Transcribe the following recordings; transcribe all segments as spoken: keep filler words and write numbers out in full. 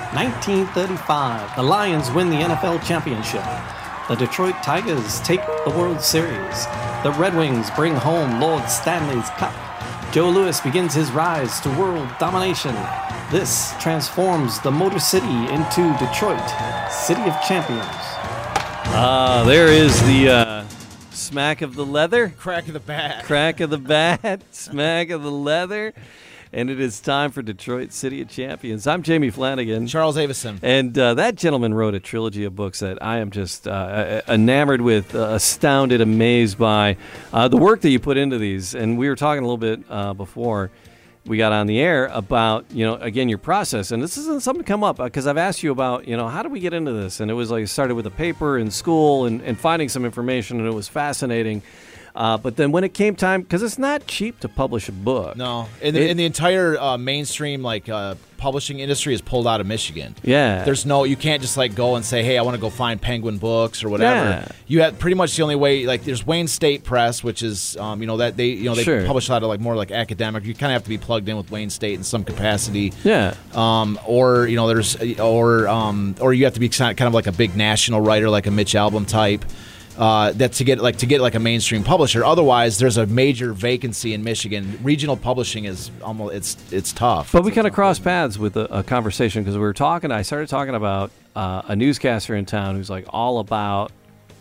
nineteen thirty-five, the Lions win the N F L championship. The Detroit Tigers take the World Series. The Red Wings bring home Lord Stanley's Cup. Joe Louis begins his rise to world domination. This transforms the Motor City into Detroit, City of Champions. Ah, uh, there is the uh, smack of the leather. Crack of the bat. Crack of the bat. Smack of the leather. And it is time for Detroit City of Champions. I'm Jamie Flanagan. Charles Avison. And uh, that gentleman wrote a trilogy of books that I am just uh, enamored with, uh, astounded, amazed by uh, the work that you put into these. And we were talking a little bit uh, before we got on the air about, you know, again, your process. And this isn't something to come up because I've asked you about, you know, how do we get into this? And it was like it started with a paper in school and, and finding some information, and it was fascinating. Uh, but then when it came time, because it's not cheap to publish a book. No, and the, it, and the entire uh, mainstream like uh, publishing industry is pulled out of Michigan. Yeah, there's no, you can't just like go and say, hey, I want to go find Penguin Books or whatever. Yeah. You have pretty much the only way. Like there's Wayne State Press, which is um, you know that they you know they sure. publish a lot of like more like academic. You kind of have to be plugged in with Wayne State in some capacity. Yeah. Um, or you know there's or um, or you have to be kind of like a big national writer, like a Mitch Albom type. Uh, that to get like to get like a mainstream publisher. Otherwise, there's a major vacancy in Michigan. Regional publishing is almost it's it's tough. But we it's kind of crossed paths with a, a conversation because we were talking. I started talking about uh, a newscaster in town who's like all about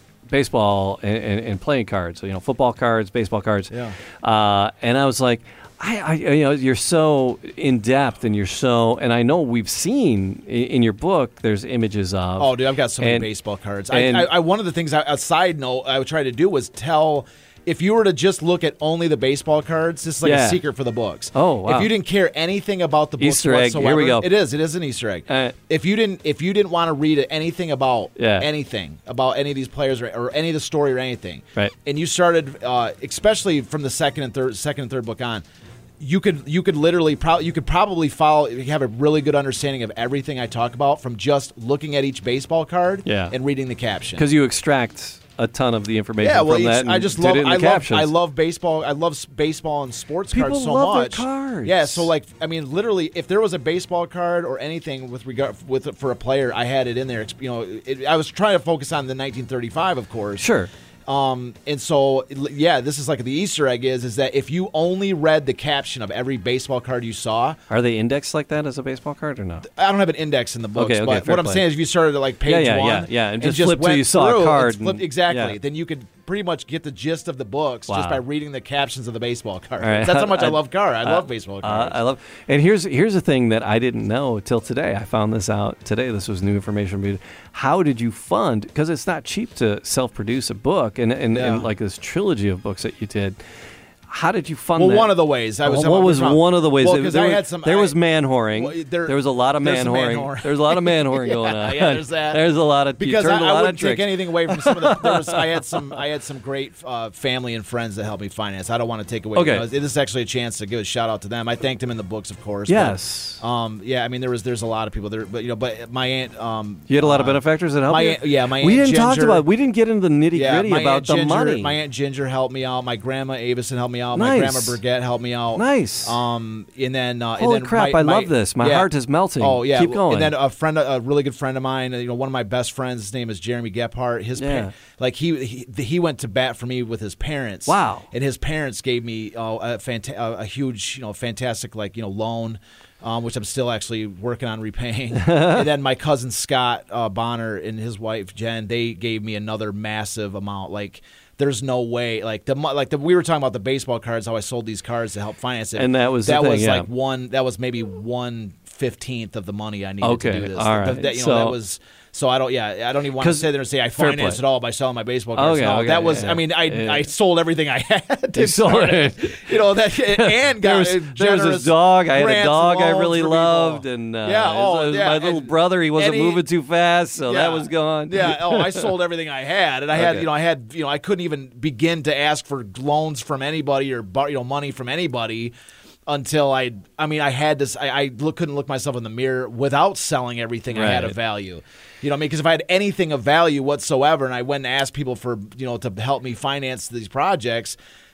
baseball and, and, and playing cards. So, you know, football cards, baseball cards. Yeah. Uh, and I was like, I, I, you know, you're so in depth, and you're so, and I know we've seen in, in your book. There's images of. Oh, dude, I've got so many and, baseball cards. And, I, I, I, one of the things, I, a side note, I would try to do was tell. If you were to just look at only the baseball cards, this is like yeah. a secret for the books. Oh, wow. If you didn't care anything about the books Easter egg. whatsoever, Here we go. It is. It is an Easter egg. Uh, if you didn't, if you didn't want to read anything about yeah. anything about any of these players or, or any of the story or anything, right. and you started, uh, especially from the second and third, second and third book on. You could you could literally pro- you could probably follow have a really good understanding of everything I talk about from just looking at each baseball card yeah. and reading the caption. Because you extract a ton of the information yeah, well, from that. And I just did love it in the I love captions. I love baseball. I love baseball and sports People cards so love much. Their cards. Yeah, so like I mean, literally, if there was a baseball card or anything with regard with for a player, I had it in there. You know, it, I was trying to focus on the nineteen thirty-five, of course. Sure. Um, and so, yeah, this is like the Easter egg is is that if you only read the caption of every baseball card you saw. Are they indexed like that as a baseball card or no? I don't have an index in the books, okay, okay, but what I'm play. saying is if you started at like page yeah, yeah, one yeah, yeah, and, and just, just flip till went you saw through a card. and flipped, and, exactly, yeah. then you could pretty much get the gist of the books wow. just by reading the captions of the baseball cards. Right. That's how much I, I love car. I uh, love baseball cards. Uh, I love, and here's here's a thing that I didn't know till today. I found this out today. This was new information for me. How did you fund? Because it's not cheap to self-produce a book, and and, yeah. and like this trilogy of books that you did. How did you fund well, that? one of the ways. I was. Well, what was wrong. one of the ways? Well, there, because there I was, had some. There I, was man whoring. Well, there, there was a lot of man whoring. whoring. There's a lot of man whoring yeah, going on. Yeah, there's that. There's a lot of because you I, turned a I lot wouldn't of tricks. take anything away from some of the. There was, I had some. I had some great uh, family and friends that helped me finance. I don't want to take away. Okay. You know, this is actually a chance to give a shout out to them. I thanked them in the books, of course. Yes. But, um. Yeah. I mean, there was. There's a lot of people there, but you know, but my aunt. Um. You had a lot uh, of benefactors that helped my you. Aunt, yeah. My aunt we didn't Ginger, talk about. We didn't get into the nitty yeah, gritty my about aunt the Ginger, money. My aunt Ginger helped me out. My grandma Avison helped me out. Nice. My grandma Burgett helped me out. Nice. Um, and then uh, Holy and then crap! my, I my, love this. My yeah. heart is melting. Oh yeah, keep going. And then a friend, a really good friend of mine, you know, one of my best friends. His name is Jeremy Gephardt. His Yeah. pa- like he, he he went to bat for me with his parents. Wow. And his parents gave me uh, a fanta- a huge, you know, fantastic like you know loan. Um, which I'm still actually working on repaying. And then my cousin Scott uh, Bonner and his wife Jen, they gave me another massive amount. Like, there's no way. Like the like the we were talking about the baseball cards, how I sold these cards to help finance it, and that was that the thing, was yeah. like one. That was maybe one fifteenth of the money I needed Okay, to do this. all right. The- that, you know, So- that was. So I don't. Yeah, I don't even want to 'Cause- sit there and say I fair financed play. it all by selling my baseball cards. Okay, no, okay, that was. yeah, I mean, I yeah. I sold everything I had. To You sold start it. You know that, and there got was, a there was generous a dog. I had a grants dog and I loans really for people. loved, and uh, Yeah, oh, it was yeah, my little and brother. He wasn't any- moving too fast, so that Yeah. was gone. Yeah. Oh, I sold everything I had, and I had, Okay. you know, I had, you know, I couldn't even begin to ask for loans from anybody or bar- you know money from anybody until I. I mean, I had this. I, I look, couldn't look myself in the mirror without selling everything I had of Right. value. You know, I mean, because if I had anything of value whatsoever, and I went and asked people for, you know, to help me finance these projects.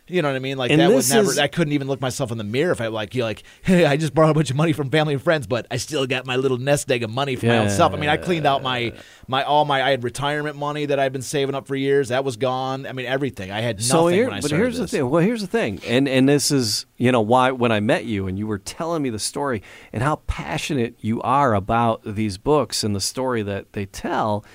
You know what I mean? Like And that would this never. is- I couldn't even look myself in the mirror if I like you like. Hey, I just borrowed a bunch of money from family and friends, but I still got my little nest egg of money for my own self. I mean, I cleaned out my my all my. I had retirement money that I'd been saving up for years. That was gone. I mean, everything. I had nothing So here, when I but started here's this. the thing. Well, here's the thing, and and this is you know why when I met you and you were telling me the story and how passionate you are about these books and the story that they tell,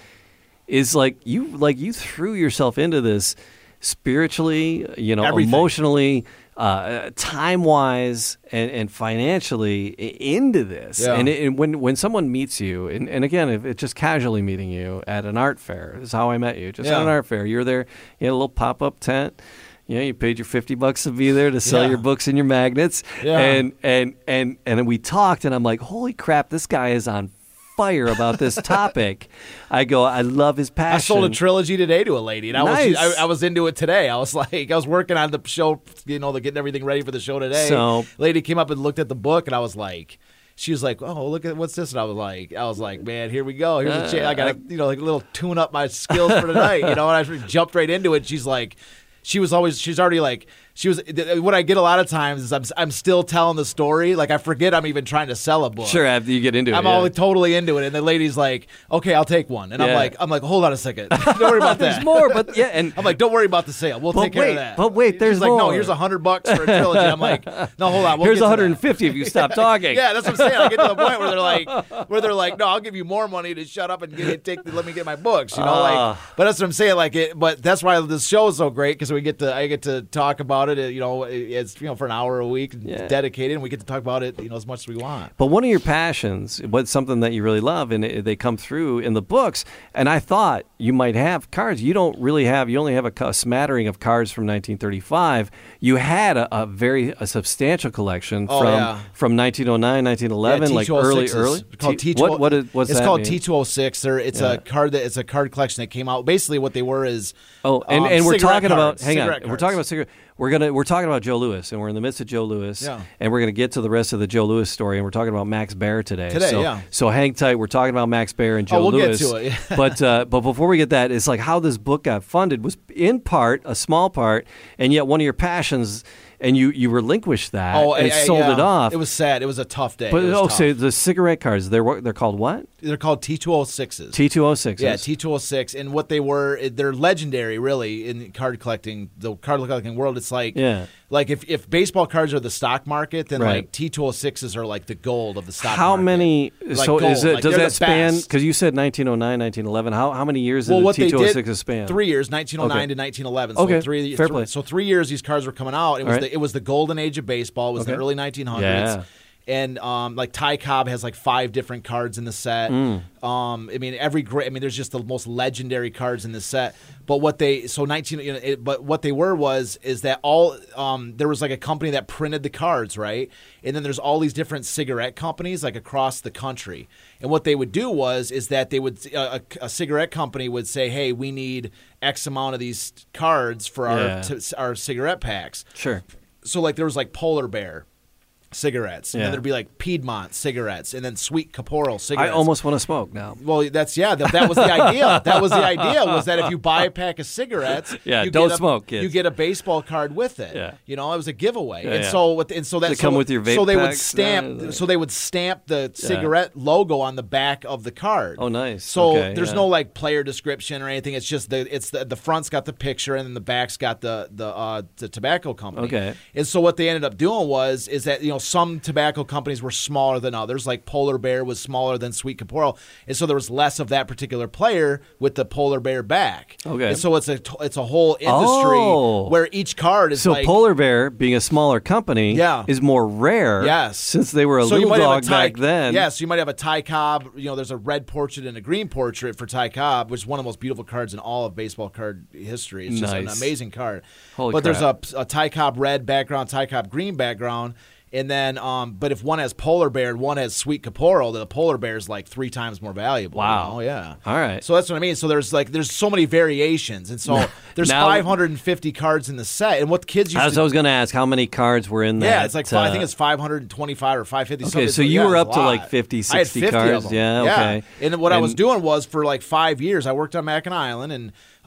is like you like you threw yourself into this spiritually, you know, Everything. emotionally, uh, time wise, and, and financially i- into this. Yeah. And, it, and when when someone meets you, and, and again, if it's just casually meeting you at an art fair, this is how I met you. Just at Yeah. an art fair, you're there, you had a little pop up tent. You know, you paid your fifty bucks to be there to sell Yeah. your books and your magnets. Yeah. And and and and then we talked, and I'm like, holy crap, this guy is on fire about this topic. I go, I love his passion. I sold a trilogy today to a lady, and I Nice. was I, I was into it today. I was like, I was working on the show, you know, the, getting everything ready for the show today. So- lady came up and looked at the book, and I was like. She was like, "Oh, look at what's this?" And I was like, "I was like, man, here we go. Here's a chance. I got to, you know, like a little tune up my skills for tonight, you know." And I just jumped right into it. She's like, she was always, she's already like, she was. What I get a lot of times is I'm, I'm still telling the story. Like I forget I'm even trying to sell a book. Sure, after you get into it. I'm yeah. all totally into it, and the lady's like, "Okay, I'll take one," and I'm Yeah. like, "I'm like, hold on a second, don't worry about that." There's more, but yeah, and I'm like, "Don't worry about the sale. We'll But take care wait, of that." but wait, there's She's like, "No, more." here's a hundred bucks for a trilogy." I'm like, "No, hold on. We'll here's get to one that." hundred fifty if you stop talking. Yeah, that's what I'm saying. I get to the point where they're like, where they're like, "No, I'll give you more money to shut up and get it, take, the, let me get my books." You know, Ah. like, but that's what I'm saying. Like, it, but that's why this show is so great because we get to, I get to talk about it. You know, it's you know for an hour a week, Yeah. dedicated, and we get to talk about it, you know, as much as we want. But one of your passions, what's something that you really love, and it, they come through in the books. And I thought you might have cards. You don't really have. You only have a, a smattering of cards from nineteen thirty-five. You had a, a very a substantial collection Oh, from yeah. from nineteen oh nine, nineteen eleven, Yeah, like T two oh early, six is early. Called T- T two oh, what what is, what's it's that called mean? T two oh six. They're, it's Yeah. a card that it's a card collection that came out. Basically, what they were is Oh, and, um, and we're cigarette talking about. cards, Hang on, cigarette we're cards. talking about cigarette. We're gonna we're talking about Joe Louis, and we're in the midst of Joe Louis, Yeah. and we're gonna get to the rest of the Joe Louis story, and we're talking about Max Baer today. Today, so, yeah. So hang tight. We're talking about Max Baer and Joe Oh, we'll Louis. get to it, yeah. but uh, but before we get that, it's like how this book got funded was in part a small part, and yet one of your passions, and you you relinquished that Oh, and I- I- sold yeah. it off. It was sad. It was a tough day. but It was oh, tough. so the cigarette cards they're what- they're called what? They're called T two oh sixes. T two oh sixes. Yeah, T two oh six, and what they were, they're legendary, really, in card collecting, the card collecting world. It's like, Yeah. like if, if baseball cards are the stock market, then Right. like T two oh sixes are like the gold of the stock How market. many? Like so is gold. it? Like does they're that the span? best. Because you said nineteen oh nine, nineteen eleven. How how many years did Well, the what T they two oh did, sixes span? three years, nineteen oh nine Okay. to nineteen eleven. So Okay, three, fair th- play. So three years these cards were coming out. It was All right. the, it was the golden age of baseball. It was Okay. the early nineteen hundreds. Yeah. And um, like Ty Cobb has like five different cards in the set. Mm. Um, I mean, every great. I mean, there's just the most legendary cards in the set. But what they so nineteen. You know, it, but what they were was is that all um, there was like a company that printed the cards, right? And then there's all these different cigarette companies like across the country. And what they would do was is that they would a, a cigarette company would say, "Hey, we need X amount of these cards for our Yeah. t- our cigarette packs." Sure. So like there was like Polar Bear cigarettes, and Yeah. then there'd be like Piedmont cigarettes, and then Sweet Caporal I cigarettes. almost want to smoke now. Well, that's yeah. That, that was the idea. That was the idea was that if you buy a pack of cigarettes, Yeah, you don't get a, smoke, kids. You get a baseball card with it. Yeah. You know, it was a giveaway, Yeah, and yeah. so with and so that Does it so, come with your vape so they would packs? stamp. Uh, so they would stamp the cigarette logo on the back of the card. Oh, nice. So Okay, there's yeah. no like player description or anything. It's just the it's the the front's got the picture, and then the back's got the the uh, the tobacco company. Okay. And so what they ended up doing was is that you know some tobacco companies were smaller than others. Like Polar Bear was smaller than Sweet Caporal, and so there was less of that particular player with the Polar Bear back. Okay. And so it's a it's a whole industry Oh. where each card is So like Polar Bear, being a smaller company, Yeah. is more rare. Yes. Since they were a So you little might have a dog Ty- back then. Yes, you might have a Ty Cobb. You know, there's a red portrait and a green portrait for Ty Cobb, which is one of the most beautiful cards in all of baseball card history. It's just an Nice. amazing card. Holy but crap. there's a, a Ty Cobb red background, Ty Cobb green background. And then, um, but if one has Polar Bear and one has Sweet Caporal, the Polar Bear is like three times more valuable. Wow. Oh yeah. All right. So that's what I mean. So there's like there's so many variations, and so there's Now- five hundred fifty cards in the set. And what kids used I was, to I was going to ask how many cards were in that. yeah, it's like fi- I uh, think it's five hundred twenty-five or five hundred fifty. Okay, something. so you yeah, were it's up a to lot. like fifty, I had sixty fifty cards. of them. Yeah, okay. And then what I was And- doing was for like five years, I worked on Mackinac Island, and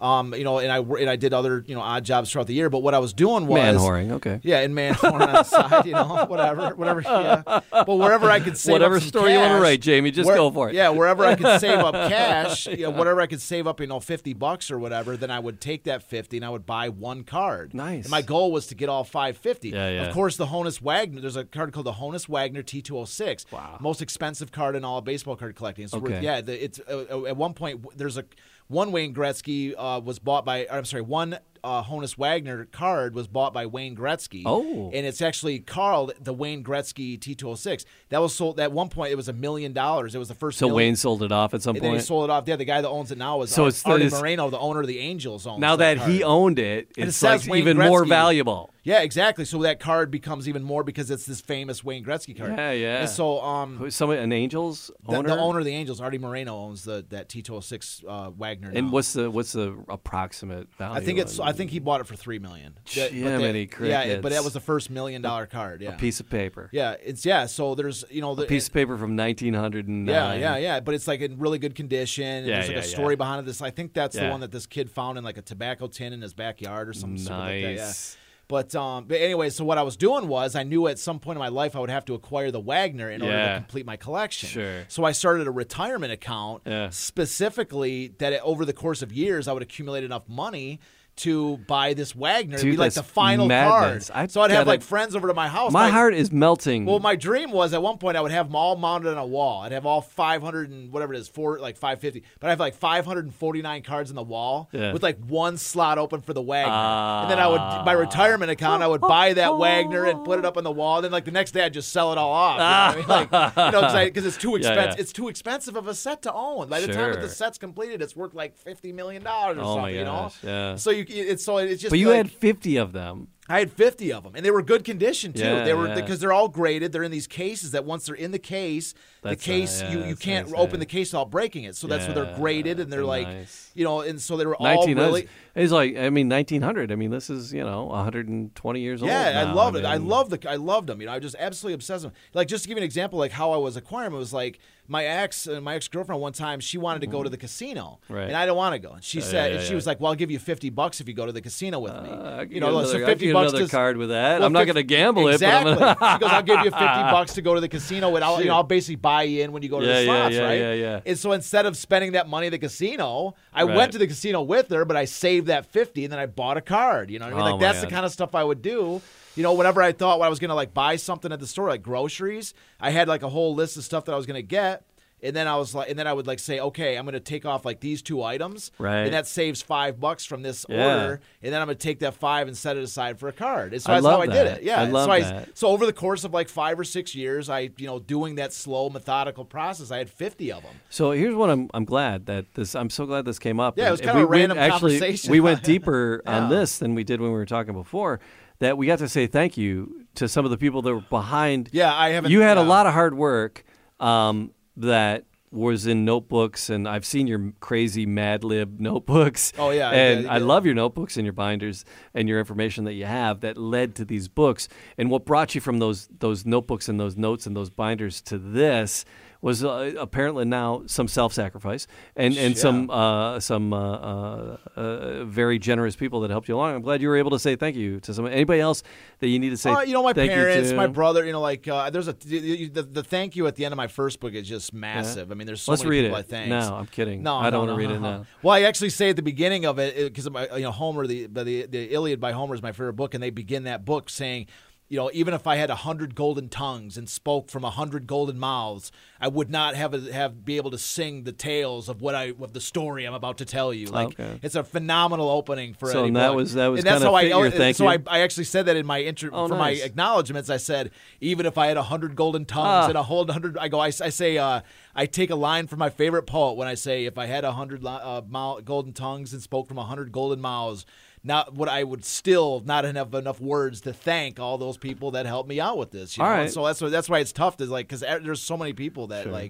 Um, you know, and I wor- and I did other you know odd jobs throughout the year. But what I was doing was Man whoring, okay. Yeah, and man whoring on the side, you know, whatever, whatever. Yeah, but wherever I could save Whatever up some story you cash, want to write, Jamie, just where- go for it. Yeah, wherever I could save up cash, you know, whatever I could save up, you know, fifty bucks or whatever, then I would take that fifty and I would buy one card. Nice. And my goal was to get all five fifty. Yeah, yeah. Of course, the Honus Wagner. There's a card called the Honus Wagner T two oh six. Wow. Most expensive card in all of baseball card collecting. So Okay. we're, yeah, the, it's uh, at one point there's a one Wayne Gretzky uh, was bought by. I'm sorry, one. Uh, Honus Wagner card was bought by Wayne Gretzky. Oh. And it's actually called the Wayne Gretzky T two oh six. That was sold at one point. It was a million dollars. It was the first. So million, Wayne sold it off at some and then he point. sold it off. Yeah, the guy that owns it now is So Ar- it's the- Artie it's- Moreno, the owner of the Angels. Owns Now that card. he owned it, And it it's says like Wayne even more Gretzky. valuable. Yeah, exactly. So that card becomes even more because it's this famous Wayne Gretzky card. Yeah, yeah. And so, um, Who- Somebody, an Angels the, owner. the owner of the Angels, Artie Moreno, owns the that T two oh six uh, Wagner. And now. what's the what's the approximate value? I think it's. on I think he bought it for three million. That- but that- Jiminy Yeah, crickets. but that was the first million dollar card. Yeah, a piece of paper. yeah, it's yeah. So there's you know the A piece of paper from nineteen hundred nine. yeah, yeah, yeah. But it's like in really good condition. And Yeah, there's like yeah, a story yeah. behind it. This I think that's the Yeah. one that this kid found in like a tobacco tin in his backyard or something. something like that. Yeah. Nice. But um, but anyway, so what I was doing was I knew at some point in my life I would have to acquire the Wagner in order to Yeah. complete my collection. Sure. So I started a retirement account Yeah. specifically that over the course of years I would accumulate enough money to buy this Wagner. It'd Dude, be like the that's final madness. card. I so I'd have gotta- like friends over to my house. My Like- heart is melting. well, my dream was at one point I would have them all mounted on a wall. I'd have all five hundred and whatever it is, four like five fifty. But I have like five hundred forty-nine cards on the wall Yeah. with like one slot open for the Wagner. Ah. and then I would my retirement account I would buy that Wagner and put it up on the wall. And then like the next day I'd just sell it all off. You know what I mean? Like, you know, because it's too Yeah, expensive. yeah. It's too expensive of a set to own. By the time that the Sure. set's completed, it's worth like fifty million dollars or Oh, my something. You know. gosh, yeah. So you it's so it's just. but you like, had fifty of them. I had fifty of them, and they were good condition too. Yeah, they were yeah. because they're all graded. They're in these cases that once they're in the case, That's, the case uh, yeah, you, you that's can't nice, open yeah. the case without breaking it. So that's why they're Yeah, graded, and they're they're like, nice. you know, and so they were all nineteen hundred. really. It's like I mean nineteen hundred. I mean this is you know one hundred twenty years old. Yeah, I now. loved it. I mean, loved the. I loved them. You know, I was just absolutely obsessed with them. Like, just to give you an example, like how I was acquiring them, it was like my ex, uh, my ex girlfriend, one time she wanted to go to the casino, Right. and I didn't want to go. And she Yeah, said, yeah, and she yeah. was like, "Well, I'll give you fifty bucks if you go to the casino with me." Uh, I could you get know, another, so I could fifty get bucks. another to- card with that. Well, I'm not fif- going to gamble exactly. it, but I'm She goes, "I'll give you fifty bucks to go to the casino, and I'll, you know, I'll basically buy you in when you go to Yeah, the yeah, slots, yeah, right?" yeah, yeah. And so instead of spending that money at the casino, I Right. went to the casino with her, but I saved that fifty, and then I bought a card. You know what I mean? Oh, Like that's man. the kind of stuff I would do. You know, whenever I thought when I was gonna like buy something at the store, like groceries, I had like a whole list of stuff that I was gonna get. And then I was like, and then I would like say, okay, I'm going to take off like these two items, Right. and that saves five bucks from this Yeah. order, and then I'm going to take that five and set it aside for a card. And so I that's love how I did that. it. Yeah, I love so I, that. So over the course of like five or six years, I, you know, doing that slow, methodical process, I had fifty of them. So here's what I'm I'm glad that this I'm so glad this came up. Yeah, it And- was and kind of we a random went, actually, conversation. We went deeper Yeah. on this than we did when we were talking before. That we got to say thank you to some of the people that were behind. Yeah, I haven't. You had a yeah. lot of hard work um, that was in notebooks, and I've seen your crazy Mad Lib notebooks. Oh, yeah, I and did, I, I did. love your notebooks and your binders and your information that you have that led to these books. And what brought you from those those notebooks and those notes and those binders to this was uh, apparently now some self-sacrifice and, and Yeah. some uh, some uh, uh, uh, very generous people that helped you along. I'm glad you were able to say thank you to some anybody else that you need to say. Uh, you know, my thank you parents, to? my brother. You know, like uh, there's a the, the, the thank you at the end of my first book is just massive. I mean, there's so Let's many read people it. I thank. No, I'm kidding. No, I don't no, want to no, read no, it no. now. Well, I actually say at the beginning of it because you know Homer, the, the the Iliad by Homer is my favorite book, and they begin that book saying, you know, even if I had a hundred golden tongues and spoke from a hundred golden mouths, I would not have a, have be able to sing the tales of what I of the story I'm about to tell you. Like Okay. it's a phenomenal opening for So any that book. was- that was and that's kinda how I fit your oh, thank so you? I, I actually said that in my intro Oh, for nice. my acknowledgments. I said even if I had a hundred golden tongues Ah. and a whole hundred, I go I, I say uh, I take a line from my favorite poet when I say if I had a hundred uh, mou- golden tongues and spoke from a hundred golden mouths. Not what I would still not have enough words to thank all those people that helped me out with this. You All know? right. And so that's why that's why it's tough to like because there's so many people that Sure. like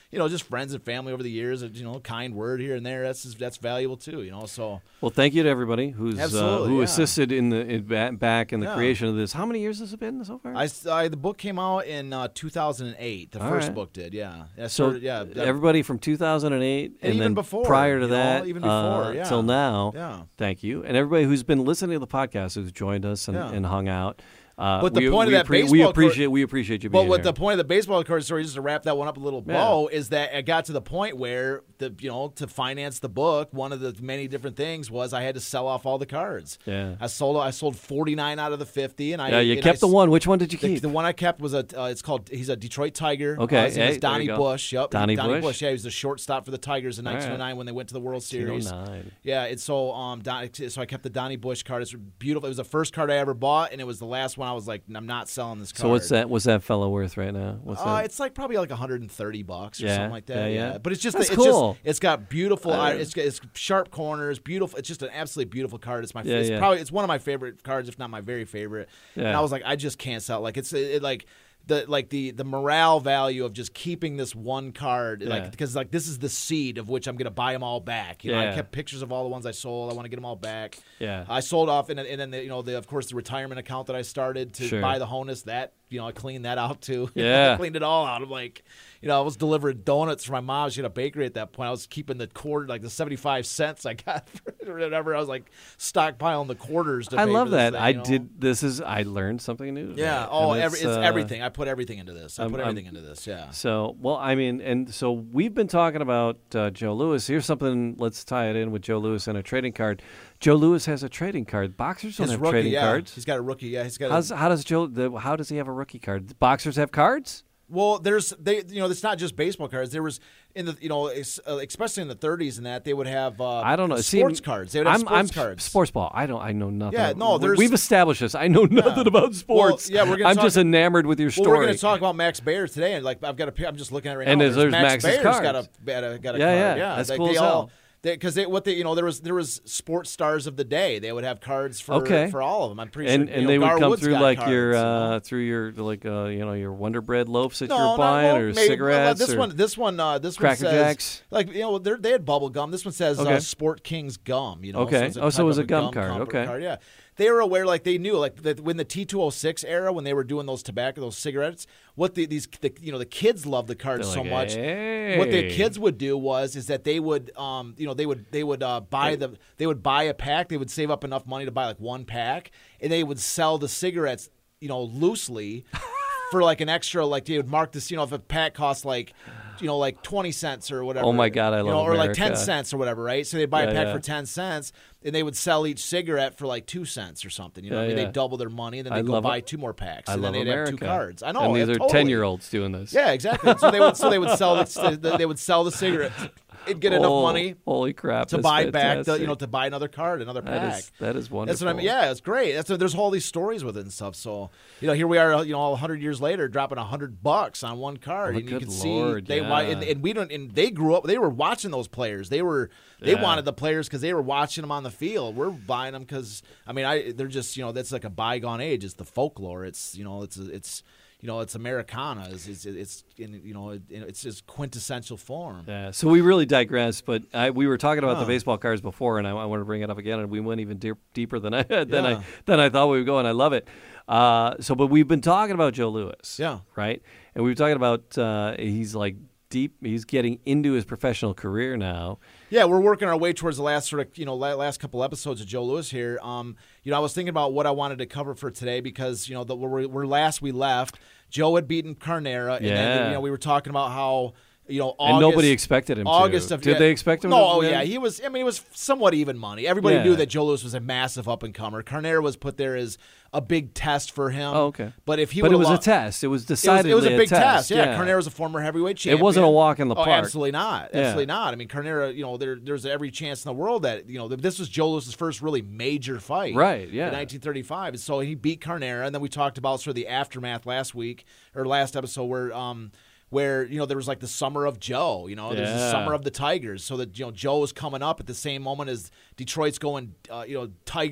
you know, just friends and family over the years. You know, a kind word here and there. That's that's valuable too. You know, so well, thank you to everybody who's uh, who yeah. assisted in the in, back in the yeah. creation of this. How many years has it been so far? I, I the book came out in uh, two thousand eight. The All first right. book did. Yeah. yeah so started, yeah. That, everybody from two thousand eight and, and even then before, prior to you know, that, even before, uh, yeah. till now. Yeah. Thank you, and everybody who's been listening to the podcast, who's joined us and, Yeah. and hung out. Uh, But the we, point we of that appre- baseball we card- appreciate we appreciate you But being what here. the point of the baseball card story, just to wrap that one up a little Yeah. bow, is that it got to the point where the you know to finance the book, one of the many different things was I had to sell off all the cards. Yeah. I sold I sold forty-nine out of the fifty, and I yeah, you and kept I, the one. Which one did you The, keep? the one I kept was a. Uh, it's called. He's a Detroit Tiger. Okay, Uh, his name hey, is there you Donnie go. Bush. Yep, Donnie Bush? Bush. Yeah, he was the shortstop for the Tigers in All right. nineteen oh nine when they went to the World Series. nineteen oh nine Yeah, and so um, Don, so I kept the Donnie Bush card. It's beautiful. It was the first card I ever bought, and it was the last one. I was like, I'm not selling this card. So what's that? What's that fellow worth right now? What's Uh, that? it's like probably like one hundred thirty bucks or Yeah, something like that. yeah, yeah. But it's just That's it's cool. just it's got beautiful. Uh, it's it's sharp corners, beautiful. It's just an absolutely beautiful card. It's my Yeah, it's yeah. probably it's one of my favorite cards, if not my very favorite. Yeah. And I was like, I just can't sell. Like it's it, like. The like the the morale value of just keeping this one card, Yeah. like because like this is the seed of which I'm gonna buy them all back. You know, Yeah. I kept pictures of all the ones I sold. I want to get them all back. Yeah. I sold off, and, and then the, you know the of course the retirement account that I started to Sure. buy the Honus, that you know I cleaned that out too. Yeah. I cleaned it all out. I'm like, you know, I was delivering donuts for my mom. She had a bakery at that point. I was keeping the quarter, like the seventy-five cents I got for whatever. I was like stockpiling the quarters. To I pay love for this that. thing, I you know? did. This is. I learned something new. today. Yeah. Oh, And every, it's uh, everything. I put everything into this. I I'm- put I'm- everything into this. Yeah. So, well, I mean, and so we've been talking about uh, Joe Louis. Here's something. Let's tie it in with Joe Louis and a trading card. Joe Louis has a trading card. Boxers don't His have rookie, trading yeah. cards. He's got a rookie. Yeah. He's got. How's, A, how does Joe? The, how does he have a rookie card? Boxers have cards. well, there's they. You know, it's not just baseball cards. There was in the you know, es- uh, especially in the thirties and that they would have. Uh, I don't know. sports See, cards. They would have I'm, sports I'm cards. sports ball. I don't. I know nothing. Yeah, no, We- there's- We've established this. I know nothing about sports. Well, yeah, we're gonna I'm talk- just enamored with your Well, story. we're going to talk about Max Baer today, and like I've got a, pi- I'm just looking at it right And now. there's- there's Max Max's Baer's got cards. a, got a, got a Yeah, card. yeah, Yeah, that's like, cool they as all, hell. because they, what they, you know, there was there was sports stars of the day. They would have cards for Okay. for all of them. I'm pretty and sure. and you know, they would Gar come Woods through got like cards, your you know. uh, through your like uh, you know your Wonder Bread loaves that No, you were no, buying well, or maybe- well, cigarettes this or one, this one, uh, this Cracker one says Jacks? like you know they're- they had bubble gum. This one says Okay. uh, Sport Kings gum. You know, Okay. it's Oh, so type it was of a gum card. comfort Okay. card. Yeah, they were aware. Like they knew, like that when the T two oh six era, when they were doing those tobacco, those cigarettes. What the, these, the, you know, the kids love the cards They're so like, much. "Hey." What the kids would do was is that they would, um, you know, they would they would uh, buy the they would buy a pack. They would save up enough money to buy like one pack, and they would sell the cigarettes, you know, loosely. For like an extra, like they would mark this, you know, if a pack costs like, you know, like twenty cents or whatever. Oh my God, I you love know, or like America. ten cents or whatever, right? So they'd buy Yeah, a pack yeah. for ten cents, and they would sell each cigarette for like two cents or something. You know, Yeah, what I mean, yeah. they'd double their money, and then I they'd go love buy it. two more packs, I and love then they'd America. have two cards. I know, And these yeah, are totally. ten-year-olds doing this. Yeah, exactly. So they would, so they would sell the, they would sell the cigarettes, and get enough Oh, money Holy crap! to that's buy back, the, fantastic. you know, to buy another card, another That pack. is that is wonderful. That's what I mean. Yeah, it's great. That's there's all these stories with it and stuff. So you know, here we are, you know, a hundred years later, dropping a hundred bucks on one card, Oh, and you good can Lord, see they yeah. why, and, and we don't, and they grew up. They were watching those players. They were they Yeah. wanted the players because they were watching them on the field. We're buying them because I mean, I they're just you know that's like a bygone age. It's the folklore. It's you know, it's it's. You know, it's Americana. It's it's, it's in, you know, it, it's just quintessential form. Yeah, so we really digress, but I, we were talking about Huh. the baseball cards before, and I, I want to bring it up again, and we went even deep, deeper than I than Yeah. I than I thought we would go, and I love it. Uh, so, but we've been talking about Joe Louis, Yeah. right, and we were talking about uh, he's like deep, he's getting into his professional career now. Yeah, we're working our way towards the last sort of you know la- last couple episodes of Joe Louis here. Um, you know, I was thinking about what I wanted to cover for today because you know the where, where last we left, Joe had beaten Carnera, and Yeah. then you know we were talking about how you know And August, nobody expected him to. August of Did yeah, they expect him No, to oh win? yeah, he was. I mean, it was somewhat even money. Everybody Yeah. knew that Joe Louis was a massive up and comer. Carnera was put there as a big test for him. Oh, okay. But if he but it would've was lo- a test. It was It was, decidedly it was a big test. test. Yeah, Carnera was a former heavyweight champion. It wasn't a walk in the oh, park. absolutely not. Yeah. Absolutely not. I mean, Carnera, you know, there, there's every chance in the world that, you know, this was Joe Louis' first really major fight. Right, yeah. In nineteen thirty-five. And so he beat Carnera. And then we talked about sort of the aftermath last week, or last episode, where, um, where, you know, there was like the summer of Joe, you know, there's the Yeah. summer of the Tigers. So that, you know, Joe was coming up at the same moment as Detroit's going, uh, you know, Tiger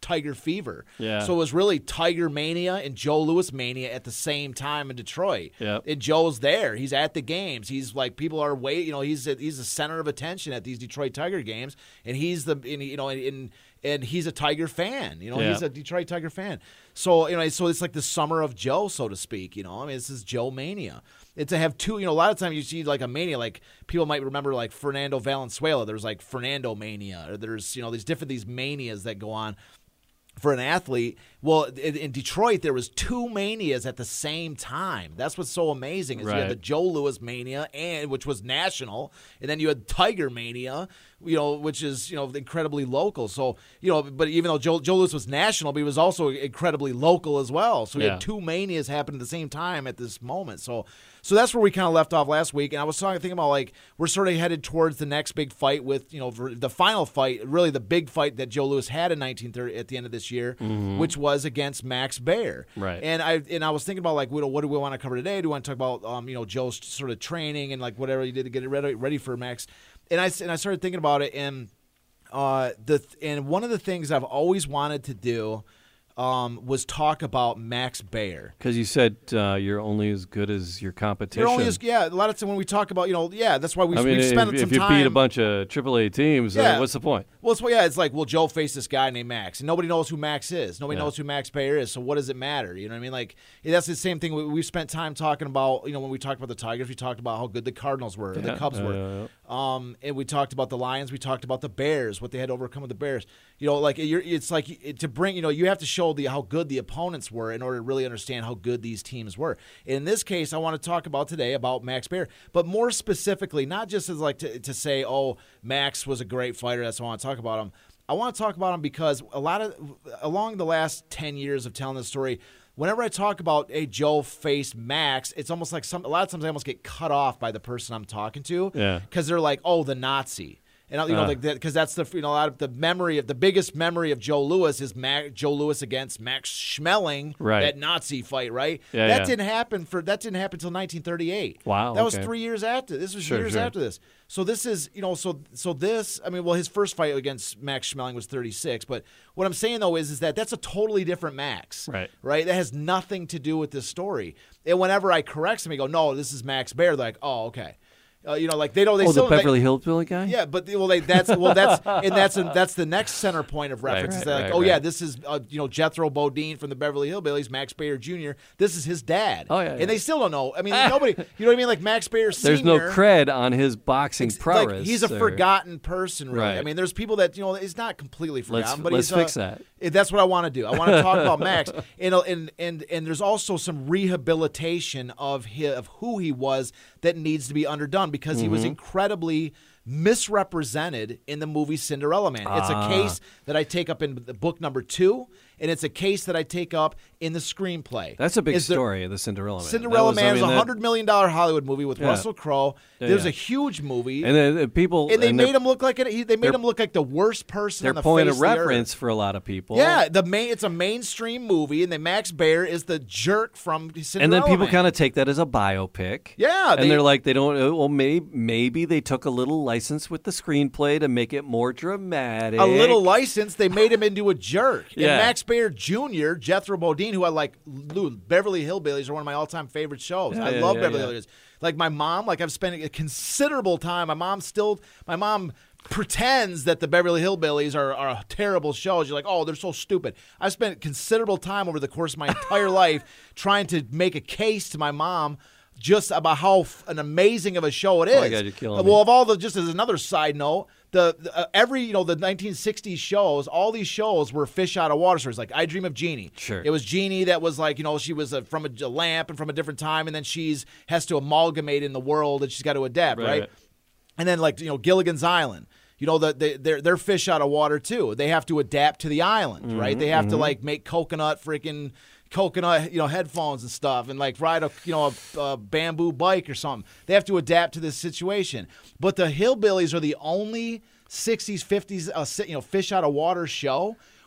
Tiger Fever. Yeah. So it was really Tiger Mania and Joe Louis Mania at the same time in Detroit. Yep. And Joe's there. He's at the games. He's like, people are wait. You know, he's a, he's the center of attention at these Detroit Tiger games, and he's the and, you know and and he's a Tiger fan. You know, Yeah. he's a Detroit Tiger fan. So you know, so it's like the summer of Joe, so to speak. You know, I mean, this is Joe Mania. And to have two, you know, a lot of times you see like a mania, like people might remember like Fernando Valenzuela. There's like Fernando Mania, or there's, you know, these different these manias that go on for an athlete. Well, in, in Detroit, there was two manias at the same time. That's what's so amazing is Right. you had the Joe Louis Mania, and which was national, and then you had Tiger Mania, you know, which is, you know, incredibly local. So, you know, but even though Joe, Joe Louis was national, but he was also incredibly local as well. So we Yeah. had two manias happen at the same time at this moment. So, so that's where we kind of left off last week. And I was talking, thinking about like we're sort of headed towards the next big fight with, you know, the final fight, really the big fight that Joe Louis had in nineteen thirty at the end of this year, Mm-hmm. which was against Max Baer. Right. And I and I was thinking about like, what, what do we want to cover today? Do we want to talk about, um, you know, Joe's sort of training and like whatever he did to get it ready, ready for Max? And I and I started thinking about it, and uh, the and one of the things I've always wanted to do um, was talk about Max Baer. Because you said uh, you're only as good as your competition. You're only as, yeah, a lot of times when we talk about, you know, yeah, that's why we, I mean, we've spent if, some if you time. beat a bunch of triple A teams, Yeah. uh, what's the point? Well, it's, well, yeah, it's like, well, Joe faced this guy named Max, and nobody knows who Max is. Nobody Yeah. knows who Max Baer is, so what does it matter? You know what I mean? Like, that's the same thing we, we've spent time talking about, you know, when we talked about the Tigers, we talked about how good the Cardinals were, or the Yeah. Cubs Uh, were. Um, and we talked about the Lions, we talked about the Bears, what they had to overcome with the Bears. You know, like, you're, it's like it, to bring, you know, you have to show the how good the opponents were in order to really understand how good these teams were. In this case, I want to talk about today about Max Baer, but more specifically, not just as like to, to say, oh, Max was a great fighter, that's why I want to talk about him. I want to talk about him because a lot of along the last ten years of telling this story, whenever I talk about a hey, Joe faced Max, it's almost like some a lot of times I almost get cut off by the person I'm talking to, Yeah. because they're like, oh, the Nazi. And you know, Uh. like that, because that's the you know a lot of the memory of the biggest memory of Joe Louis is Mac, Joe Louis against Max Schmeling, Right. that Nazi fight, right? Yeah, that yeah. didn't happen for that didn't happen until nineteen thirty-eight. Wow, that was okay. three years after. This was Sure, years sure. after this. So this is you know so so this I mean well his first fight against Max Schmeling was thirty-six, but what I'm saying though is is that that's a totally different Max, Right. Right, that has nothing to do with this story. And whenever I correct them, I go, no, this is Max Baer. They're like, oh, okay. Uh, you know, like they don't. They Oh, still the Beverly they, Hillbilly guy? yeah, but well, they, that's well, that's and that's a, that's the next center point of reference. Right, Is that like, right, oh right. yeah, this is uh, you know Jethro Bodine from the Beverly Hillbillies, Max Baer Junior This is his dad. Oh, yeah, and yeah. they still don't know. I mean, nobody. You know what I mean? Like Max Baer Senior. There's no cred on his boxing Ex- prowess. Like, he's a or- forgotten person, really. Right. I mean, there's people that you know he's not completely forgotten, Let's- but let's he's, fix uh, that. eh, That's what I want to do. I want to talk about Max, and uh, and and and there's also some rehabilitation of his, of who he was that needs to be underdone because he Mm-hmm. was incredibly misrepresented in the movie Cinderella Man. It's a Ah. case that I take up in the book number two, and it's a case that I take up in the screenplay. That's a big Is there- story, the Cinderella Man. Cinderella That was- I Man is mean, a that- hundred million dollar Hollywood movie with Yeah. Russell Crowe. Yeah, There's yeah. a huge movie, And then uh, people. and they and made they're- him look like it. He, they made their- him look like the worst person Their on the point face of of the earth. reference for a lot of people. Yeah, the main. It's a mainstream movie, and then Max Baer is the jerk from Cinderella And then people Man. kind of take that as a biopic. Yeah, and they- they're like, they don't. uh, Well, maybe maybe they took a little license with the screenplay to make it more dramatic. a little license. They made him into a jerk. Yeah. And Max Baer Junior, Jethro Bodine, who I like, dude, Beverly Hillbillies are one of my all-time favorite shows. Yeah, I yeah, love yeah, Beverly yeah. Hillbillies. Like my mom, like I've spent a considerable time. My mom still, my mom pretends that the Beverly Hillbillies are, are a terrible show. You're like, oh, they're so stupid. I've spent considerable time over the course of my entire life trying to make a case to my mom just about how f- an amazing of a show it is. Oh my God, you're killing Uh, me. Well, of all the, just as another side note, the, the uh, every you know the nineteen sixties shows, all these shows were fish out of water stories. Like I Dream of Jeannie. Sure. It was Jeannie that was like you know she was a, from a, a lamp and from a different time, and then she's has to amalgamate in the world and she's got to adapt, Right, right? right. And then like you know Gilligan's Island. You know that they they're they're fish out of water too. They have to adapt to the island, Mm-hmm, right? They have to like make coconut freaking coconut you know headphones and stuff, and like ride a you know a, a bamboo bike or something. They have to adapt to this situation. But the Hillbillies are the only sixties, fifties uh, si- you know fish out of water show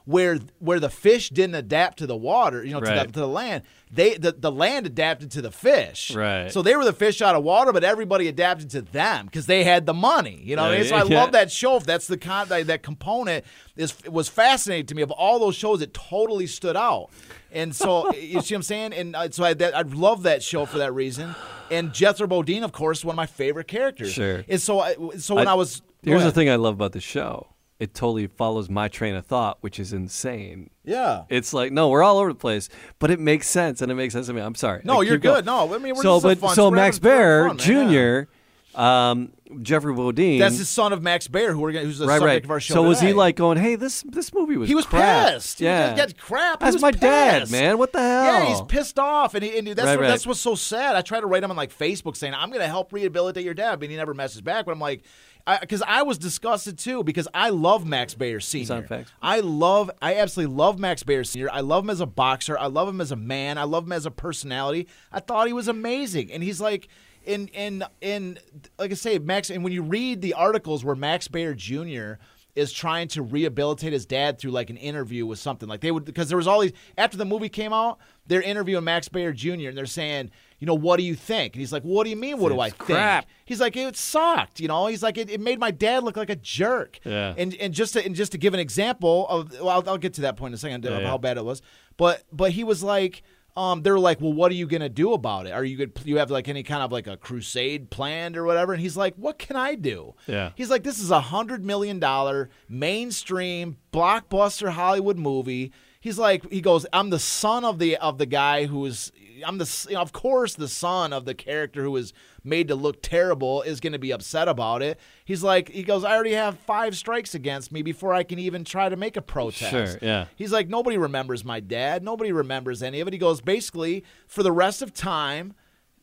where where the fish didn't adapt to the water, you know, to, Right. the, to the land. They the, the land adapted to the fish. Right. So they were the fish out of water, but everybody adapted to them because they had the money. You know, what I mean? So I Yeah. love that show. That's the con- that, that component is was fascinating to me. Of all those shows, it totally stood out. And so you see what I'm saying? And uh, so I that, I love that show for that reason. And Jethro Bodine, of course, is one of my favorite characters. Sure. And so I, so when I, I- was go Here's the ahead. thing I love about the show. It totally follows my train of thought, which is insane. Yeah. It's like, no, we're all over the place, but it makes sense, and it makes sense to me. I'm sorry. No, Like, you're keep going. good. No, I mean we're so, just a but fun, so we're Max having- we're Baer having fun, man, yeah. Junior, um, Jeffrey Bodine. That's the son of Max Baer, who we're gonna, who's the right, subject right. of our show So was he today. like going, "Hey, this this movie was He was crap. pissed. He Yeah, was just crap. He That's was my dad, pissed. man. What the hell? Yeah, he's pissed off, and, he, and that's Right, what, right. that's what's so sad. I tried to write him on like Facebook saying I'm going to help rehabilitate your dad, but he never messages back. But I'm like, because I, I was disgusted too, because I love Max Baer Senior. on facts. I love, I absolutely love Max Baer Senior. I love him as a boxer. I love him as a man. I love him as a personality. I thought he was amazing, and he's like. And, and, and like I say, Max, and when you read the articles where Max Baer Junior is trying to rehabilitate his dad through like an interview with something, like they would, because there was all these, after the movie came out, they're interviewing Max Baer Junior and they're saying, you know, what do you think? And he's like, what do you mean, what do I It's think? crap. He's like, it sucked, you know. He's like, it, it made my dad look like a jerk. Yeah. And and just to and just to give an example of, well, I'll, I'll get to that point in a second of Yeah, yeah. how bad it was. But but he was like, um, they were like, well, what are you gonna do about it? Are you good? You have like any kind of like a crusade planned or whatever? And he's like, what can I do? Yeah. He's like, this is a hundred million dollar mainstream blockbuster Hollywood movie. He's like, he goes, I'm the son of the of the guy who is, I'm the, you know, of course, the son of the character who was made to look terrible is going to be upset about it. He's like, he goes, I already have five strikes against me before I can even try to make a protest. Sure, yeah. He's like, nobody remembers my dad. Nobody remembers any of it. He goes, basically, for the rest of time,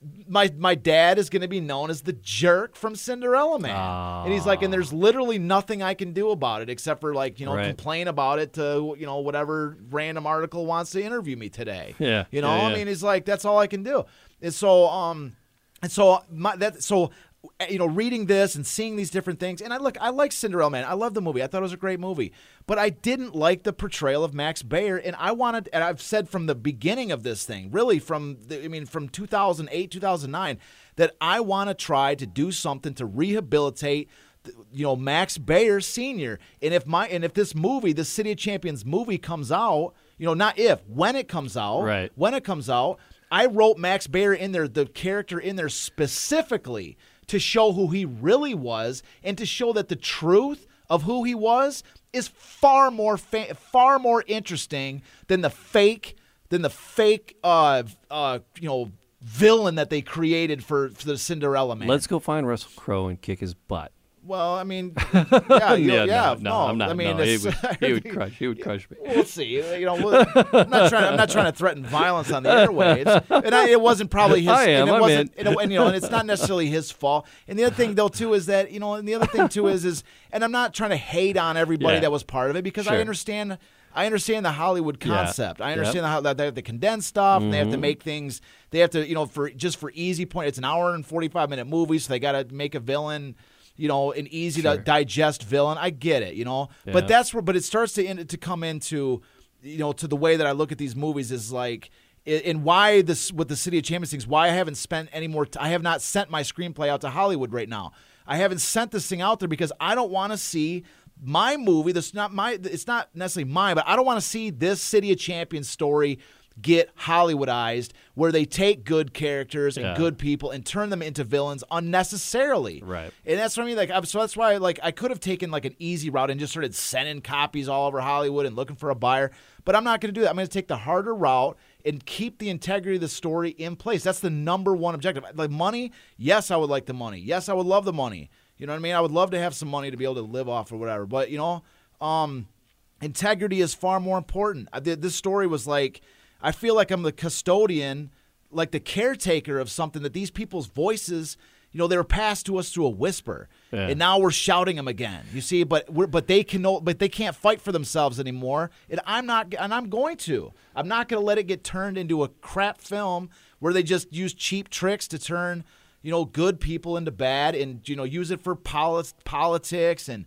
my my dad is going to be known as the jerk from Cinderella Man. And he's like, and there's literally nothing I can do about it except for like, you know, Right. complain about it to, you know, whatever random article wants to interview me today. Yeah, You know, yeah, I yeah. mean, he's like, that's all I can do. And so, um, and so my, that, so, you know, reading this and seeing these different things, and I look, I like Cinderella Man. I love the movie. I thought it was a great movie, but I didn't like the portrayal of Max Baer. And I wanted, and I've said from the beginning of this thing, really from, the, I mean, from two thousand eight, two thousand nine, that I want to try to do something to rehabilitate, you know, Max Baer Senior. And if my, and if this movie, the City of Champions movie comes out, you know, not if, when it comes out, Right. when it comes out, I wrote Max Baer in there, the character in there specifically to show who he really was and to show that the truth of who he was is far more fa- far more interesting than the fake than the fake uh uh you know villain that they created for, for the Cinderella Man. Let's go find Russell Crowe and kick his butt. Well, I mean, yeah, you know, yeah, no, no, I'm not. I mean, no, he it's- would, he would crush. He would crush me. We'll see. You know, we'll, I'm not trying. I'm not trying to threaten violence on the airwaves, and I, it wasn't probably his. I am, And it I'm wasn't. in. And, it- and, you know, and it's not necessarily his fault. And the other thing, though, too, is that you know, and the other thing too is is, and I'm not trying to hate on everybody Yeah. that was part of it because I Sure. understand. I understand the Hollywood Yeah. concept. I Yep. understand how that they have to condense stuff. And they have to Mm-hmm. make things. They have to, you know, for just for easy point. It's an hour and forty-five minute movie, so they got to make a villain. You know, an easy Sure. to digest villain. I get it, you know, Yeah. but that's where. But it starts to in, to come into, you know, to the way that I look at these movies is like, i- and why this with the City of Champions things. Why I haven't spent any more. T- I have not sent my screenplay out to Hollywood right now. I haven't sent this thing out there because I don't want to see my movie. That's not my. It's not necessarily mine, but I don't want to see this City of Champions story get Hollywoodized, where they take good characters and Yeah. good people and turn them into villains unnecessarily. Right. And that's what I mean. Like, I'm- so that's why, like, I could have taken like an easy route and just started sending copies all over Hollywood and looking for a buyer. But I'm not going to do that. I'm going to take the harder route and keep the integrity of the story in place. That's the number one objective. Like money, yes, I would like the money. Yes, I would love the money. You know what I mean? I would love to have some money to be able to live off or whatever. But you know, um, integrity is far more important. I did, this story was like, I feel like I'm the custodian, like the caretaker of something that these people's voices, you know, they were passed to us through a whisper, Yeah. and now we're shouting them again. You see, but we're but they can no, but they can't fight for themselves anymore, and I'm not, and I'm going to. I'm not going to let it get turned into a crap film where they just use cheap tricks to turn, you know, good people into bad, and you know, use it for poli- politics and.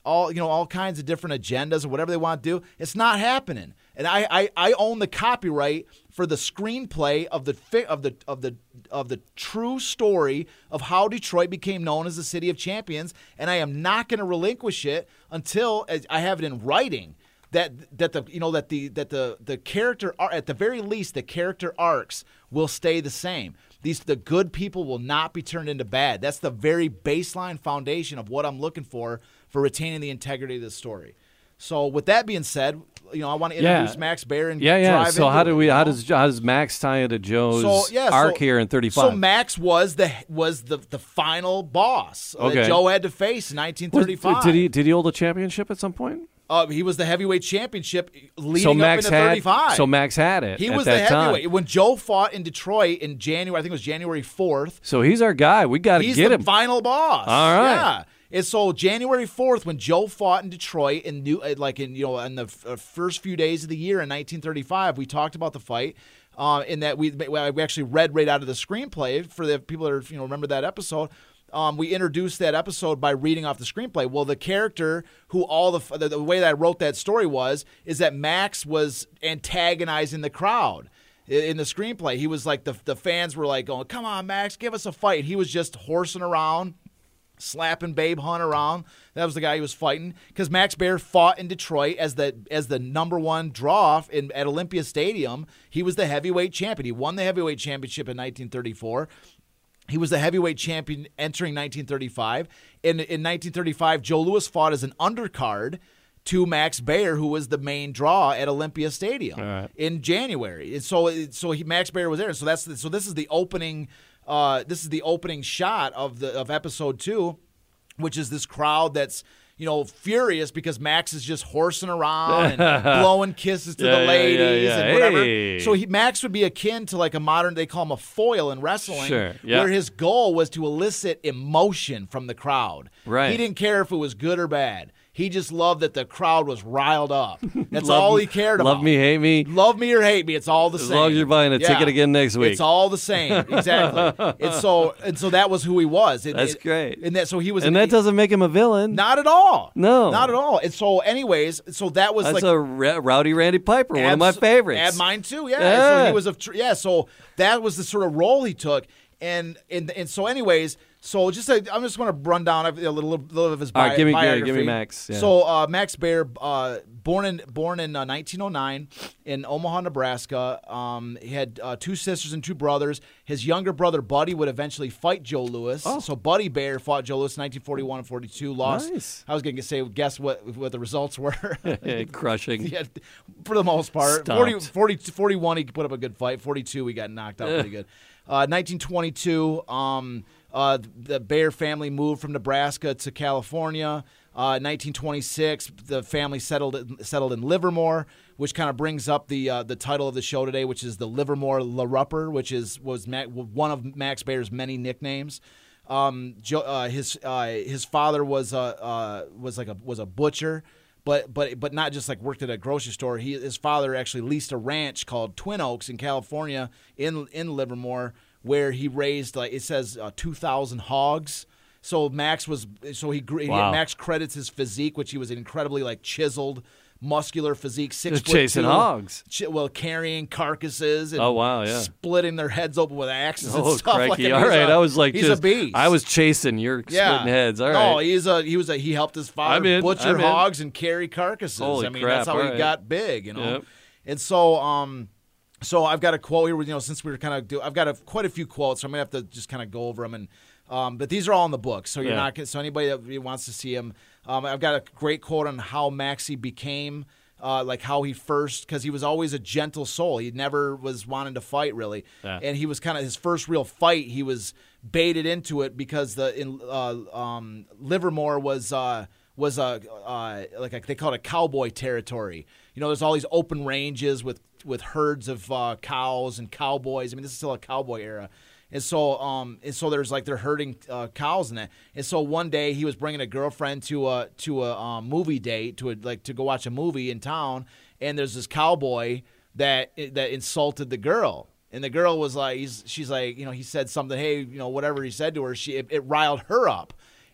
all you know, all kinds of different agendas or whatever they want to do. It's not happening. And I, I, I own the copyright for the screenplay of the fi- of the of the of the true story of how Detroit became known as the City of Champions, and I am not going to relinquish it until I have it in writing. That that the you know that the that the the character at the very least the character arcs will stay the same. These the good people will not be turned into bad. That's the very baseline foundation of what I'm looking for for retaining the integrity of the story. So with that being said, you know I want to introduce yeah. Max Baer and yeah yeah. Drive So how into do it, we? you know? How does how does Max tie into Joe's So, yeah, arc so- here in thirty-five? So Max was the was the the final boss Okay. that Joe had to face in nineteen Was- thirty-five. did he did he hold a championship at some point? Uh, he was the heavyweight championship leading So up Max into had thirty-five. so Max had it. He at was the that heavyweight time. when Joe fought in Detroit in January. I think it was January fourth. So he's our guy. We got to He's get the him. final boss. All right. Yeah. And so January fourth, when Joe fought in Detroit, in new, uh, like in you know, in the f- uh, first few days of the year in nineteen thirty-five, we talked about the fight. Uh, in that we we actually read right out of the screenplay for the people that are, you know remember that episode. Um, we introduced that episode by reading off the screenplay. Well, the character who all the, the the way that I wrote that story was is that Max was antagonizing the crowd in, in the screenplay. He was like the the fans were like going, "Come on, Max, give us a fight." And he was just horsing around, slapping Babe Hunt around. That was the guy he was fighting because Max Baer fought in Detroit as the as the number one draw in, at Olympia Stadium. He was the heavyweight champion. He won the heavyweight championship in nineteen thirty-four. He was the heavyweight champion entering nineteen thirty-five. In in nineteen thirty-five, Joe Louis fought as an undercard to Max Baer, who was the main draw at Olympia Stadium right. in January. And so so he, Max Baer was there. So that's the, so this is the opening. Uh, this is the opening shot of the of episode two, which is this crowd that's you know furious because Max is just horsing around and blowing kisses to Yeah, the yeah, ladies yeah, yeah. and whatever. Hey. So he, Max would be akin to like a modern. They call him a foil in wrestling, Sure, yeah. where his goal was to elicit emotion from the crowd. Right. He didn't care if it was good or bad. He just loved that the crowd was riled up. That's Love all me- he cared about. Love me, hate me. Love me or hate me, it's all the As same. long as you're buying a ticket again next week. It's all the same, exactly. and so, and so that was who he was. And, That's and- great. And that, so he was, And an- that doesn't make him a villain. not at all. No. not at all. And so, anyways, so that was That's like a ra- Rowdy Randy Piper, one of my Abs- favorites. And mine too. Yeah. Yeah. So he was a tr- yeah. So that was the sort of role he took, and and and so anyways, so just a, I'm just going to run down a little, little of his All bi- right, give me- give me- biography. give me Max, yeah. So uh, Max Baer, uh, born in born in uh, nineteen oh nine in Omaha, Nebraska. Um, he had uh, two sisters and two brothers. His younger brother Buddy would eventually fight Joe Louis. Oh. So Buddy Baer fought Joe Louis in nineteen forty-one and forty-two. Lost. Nice. I was going to say guess what what the results were. Crushing. Yeah, for the most part. Stomped. forty, forty, forty-one, he put up a good fight. forty-two, he got knocked out pretty good. Uh, nineteen twenty-two, um, uh, the Baer family moved from Nebraska to California. Uh, nineteen twenty-six, the family settled settled in Livermore, which kind of brings up the uh, the title of the show today, which is the Livermore LaRupper, which is was Ma- one of Max Baer's many nicknames. Um, Joe, uh, his uh, his father was a uh, was like a was a butcher. But but but not just like worked at a grocery store. He his father actually leased a ranch called Twin Oaks in California in in Livermore, where he raised like it says uh, two thousand hogs. So Max was so he, gr- Wow. Max credits his physique, which he was incredibly like chiseled, muscular physique, six Just foot chasing two, hogs. Ch- well, carrying carcasses. And Oh, wow, yeah. splitting their heads open with axes Oh, and stuff. crikey. Like, I mean, All he's right. a- I was like, he's just, a beast. I was chasing. You're Yeah. splitting heads. All No, right. he's a he was a he helped his father I'm in. butcher I'm in. hogs and carry carcasses. Holy I mean, crap, that's how all he right. got big, you know. Yep. And so um so I've got a quote here, you know, since we were kind of do I've got a, quite a few quotes, so I'm going to have to just kind of go over them and um but these are all in the book. So you're Yeah. not gonna- so anybody that wants to see them, um I've got a great quote on how Maxie became Uh, like how he first, because he was always a gentle soul. He never was wanting to fight really, Yeah. and he was kind of his first real fight. He was baited into it because the in uh, um, Livermore was uh, was a uh, like a, they call it a cowboy territory. You know, there's all these open ranges with with herds of uh, cows and cowboys. I mean, this is still a cowboy era. And so, um, and so there's like they're herding uh, cows in that. And so one day he was bringing a girlfriend to a to a um, movie date to a, like to go watch a movie in town. And there's this cowboy that that insulted the girl. And the girl was like, he's, she's like, you know, he said something. Hey, you know, whatever he said to her, she it, it riled her up.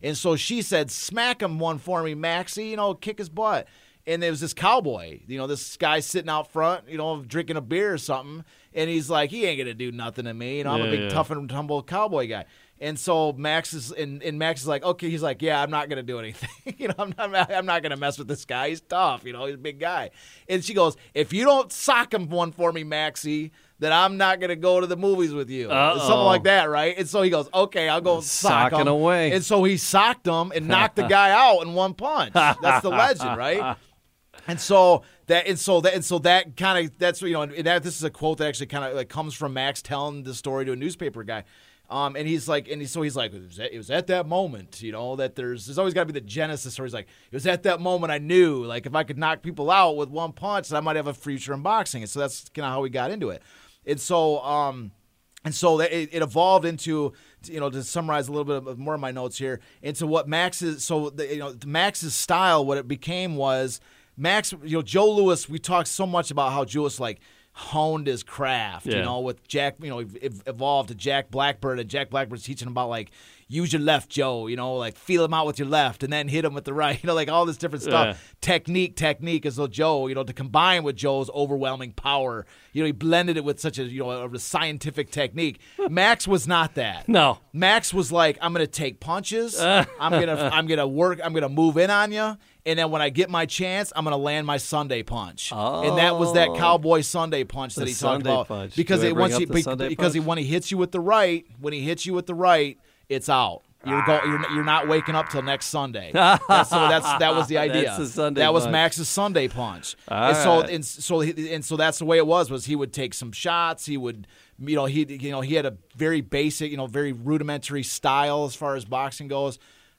And so she said, smack him one for me, Maxie, you know, kick his butt. And there was this cowboy, you know, this guy sitting out front, you know, drinking a beer or something. And he's like, he ain't going to do nothing to me. You know, I'm Yeah, a big yeah. tough and tumble cowboy guy. And so Max is, and, and Max is like, okay, he's like, yeah, I'm not going to do anything. you know, I'm not, I'm not going to mess with this guy. He's tough. You know, he's a big guy. And she goes, if you don't sock him one for me, Maxie, then I'm not going to go to the movies with you. Uh-oh. Something like that, right? And so he goes, okay, I'll go sock Socking him. away. And so he socked him and knocked the guy out in one punch. That's the legend, right? And so that, and so that, and so that kind of, that's, you know, and that, this is a quote that actually kind of like comes from Max telling the story to a newspaper guy. Um, and he's like, and he, so he's like, it was, at, it was at that moment, you know, that there's, there's always got to be the genesis. Or he's like, it was at that moment I knew, like, if I could knock people out with one punch, that I might have a future in boxing. And so that's kind of how we got into it. And so, um, and so that it, it evolved into, you know, to summarize a little bit of more of my notes here, into what Max's, so the, you know, Max's style, what it became was Max, you know, Joe Louis. We talked so much about how Joe was like honed his craft, Yeah. you know, with Jack, you know, ev- evolved to Jack Blackburn, and Jack Blackburn's teaching him about like use your left, Joe, you know, like feel him out with your left and then hit him with the right, you know, like all this different stuff. Yeah. Technique, technique, as though Joe, you know, to combine with Joe's overwhelming power, you know, he blended it with such a, you know, a, a scientific technique. Max was not that. No. Max was like, I'm gonna take punches. I'm gonna, I'm gonna work. I'm gonna move in on you, and then when I get my chance, I'm gonna land my Sunday punch. Oh. And that was that cowboy Sunday punch that The he talked Sunday about. punch. Because Do I it bring once up he, the be- Sunday because he punch? when he hits you with the right, when he hits you with the right, it's out. You're go, you're you're not waking up till next Sunday. That's, so that's that was the idea. That's the Sunday that was punch. Max's Sunday punch. All and so right. and so he, and so that's the way it was. Was he would take some shots. He would, you know, he you know he had a very basic, you know, very rudimentary style as far as boxing goes.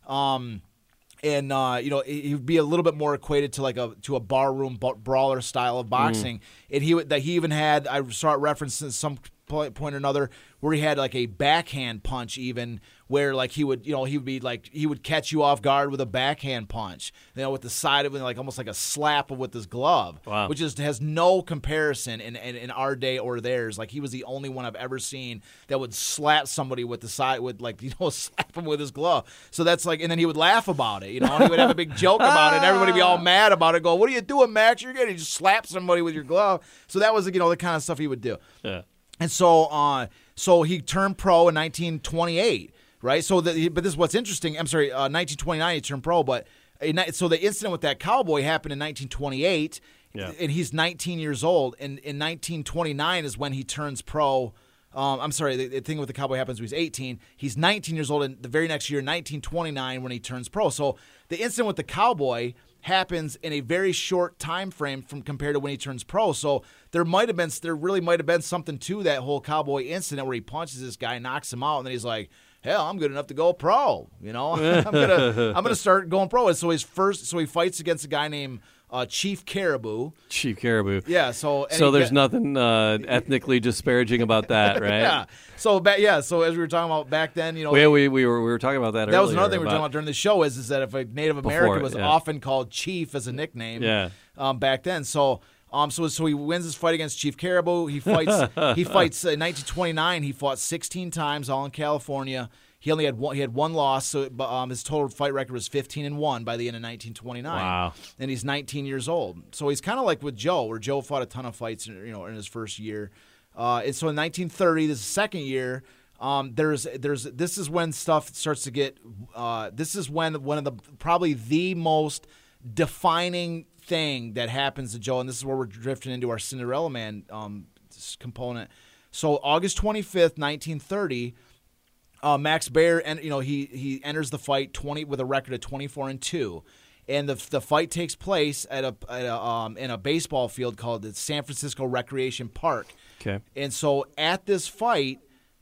Um, and uh, you know, he would be a little bit more equated to like a to a barroom brawler style of boxing. Mm. And he would that he even had, I saw it referenced at some point, point or another, where he had like a backhand punch, even where like he would, you know, he would be like he would catch you off guard with a backhand punch, you know, with the side of it, like almost like a slap with his glove, Wow. which is has no comparison in, in in our day or theirs. Like he was the only one I've ever seen that would slap somebody with the side with like, you know, slap him with his glove. So that's like, and then he would laugh about it, you know, and he would have a big joke about it, and everybody would be all mad about it. Go, what are you doing, Max? You're getting just slap somebody with your glove. So that was, you know, the kind of stuff he would do. Yeah. And so, uh, so he turned pro in nineteen twenty-eight, right? So, the, but this is what's interesting. I'm sorry, uh, nineteen twenty-nine he turned pro, but in, so the incident with that cowboy happened in nineteen twenty-eight, Yeah. and he's nineteen years old. And in nineteen twenty-nine is when he turns pro. Um, I'm sorry, the, the thing with the cowboy happens when he's eighteen. He's nineteen years old, and the very next year, nineteen twenty-nine, when he turns pro. So the incident with the cowboy happens in a very short time frame from compared to when he turns pro. So there might have been, there really might have been something to that whole cowboy incident where he punches this guy, knocks him out, and then he's like, hell, I'm good enough to go pro. You know, I'm gonna I'm gonna start going pro. And so his first, so he fights against a guy named uh, Chief Caribou. Chief Caribou. Yeah. So and So he there's get- nothing uh, ethnically disparaging about that, right? Yeah. So back, yeah. So as we were talking about back then, you know, We, we, we, were, we were talking about that earlier. that was another thing we were about- talking about during the show is, is that if a Native American Before, was yeah. often called Chief as a nickname, Yeah. um, back then. So, um, so so he wins his fight against Chief Caribou. He fights. he fights uh, in nineteen twenty-nine. He fought sixteen times, all in California. He only had one. He had one loss. So, but, um, his total fight record was fifteen and one by the end of nineteen twenty-nine. Wow. And he's nineteen years old. So he's kind of like with Joe, where Joe fought a ton of fights, you know, in his first year. Uh, and so in nineteen thirty, this is the second year. Um, there's, there's, this is when stuff starts to get. Uh, this is when one of the probably the most defining thing that happens to Joe, and this is where we're drifting into our Cinderella Man um, component. So August twenty-fifth, nineteen thirty, uh, Max Baer, and you know he he enters the fight twenty with a record of twenty-four and two. And the the fight takes place at a, at a um, in a baseball field called the San Francisco Recreation Park. Okay. And so at this fight,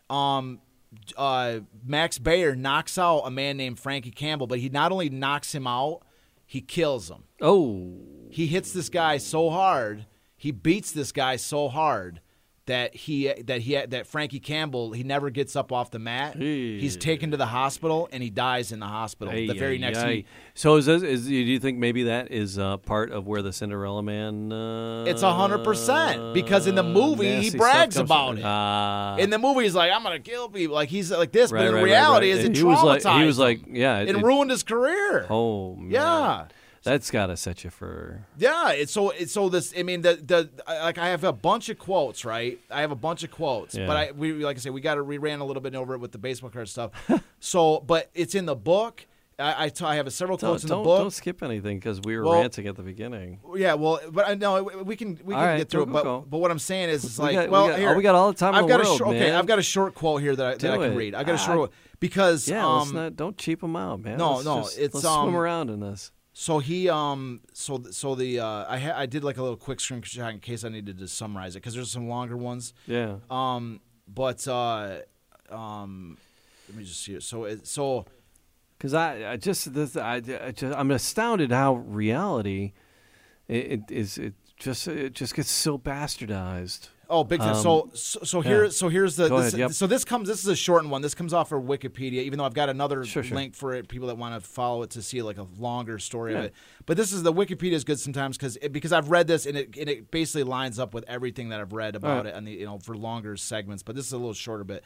um, uh, Max Baer knocks out a man named Frankie Campbell, but he not only knocks him out, he kills him. Oh. He hits this guy so hard, he beats this guy so hard that he that he that Frankie Campbell he never gets up off the mat. Hey. He's taken to the hospital and he dies in the hospital. Ay, the very ay, next ay. week. So is, this, is do you think maybe that is uh, part of where the Cinderella Man? Uh, It's a hundred percent because in the movie he nasty brags stuff about comes it. from- Ah. In the movie, he's like, "I'm gonna kill people." Like he's like this, Right, but in right, right, reality, right. is And it he was traumatized like, he was him like, yeah, it, and it- ruined his career. Oh man, Yeah. that's got to set you for. Yeah, it's so it's so this. I mean, the the like I have a bunch of quotes, right? I have a bunch of quotes, Yeah. but I we like I said, we got to we ran a little bit over it with the baseball card stuff. So, but it's in the book. I I, t- I have several Don't, quotes in the don't, book. don't skip anything because we were Well, ranting at the beginning. Yeah, well, but I know we can we All can right, get through go, it. But go. but what I'm saying is, it's We like, got- we well, got- here, oh, we got all the time in I've the got world, a short, okay. man. I've got a short quote here that I, that Do I can it. read. I got a Ah, short because Yeah, um, let's not don't cheap them out, man. no, Let's no, just- it's, let's um, swim around in this. So he, um, so so the uh, I ha- I did like a little quick screenshot in case I needed to summarize it because there's some longer ones. Yeah. Um, but uh, um, let me just see it. So it, so Because I, I just, this, I, I just, I'm astounded how reality, it, it is, it just, it just gets so bastardized. oh, big time. Um, so so, so here yeah. so here's the Go this, ahead, yep. so this comes this is a shortened one. This comes off of Wikipedia, even though I've got another Sure, sure. link for it. People that want to follow it to see like a longer story Yeah. of it. But this is the Wikipedia is good sometimes because because I've read this and it and it basically lines up with everything that I've read about right. it and the you know for longer segments. But this is a little shorter bit.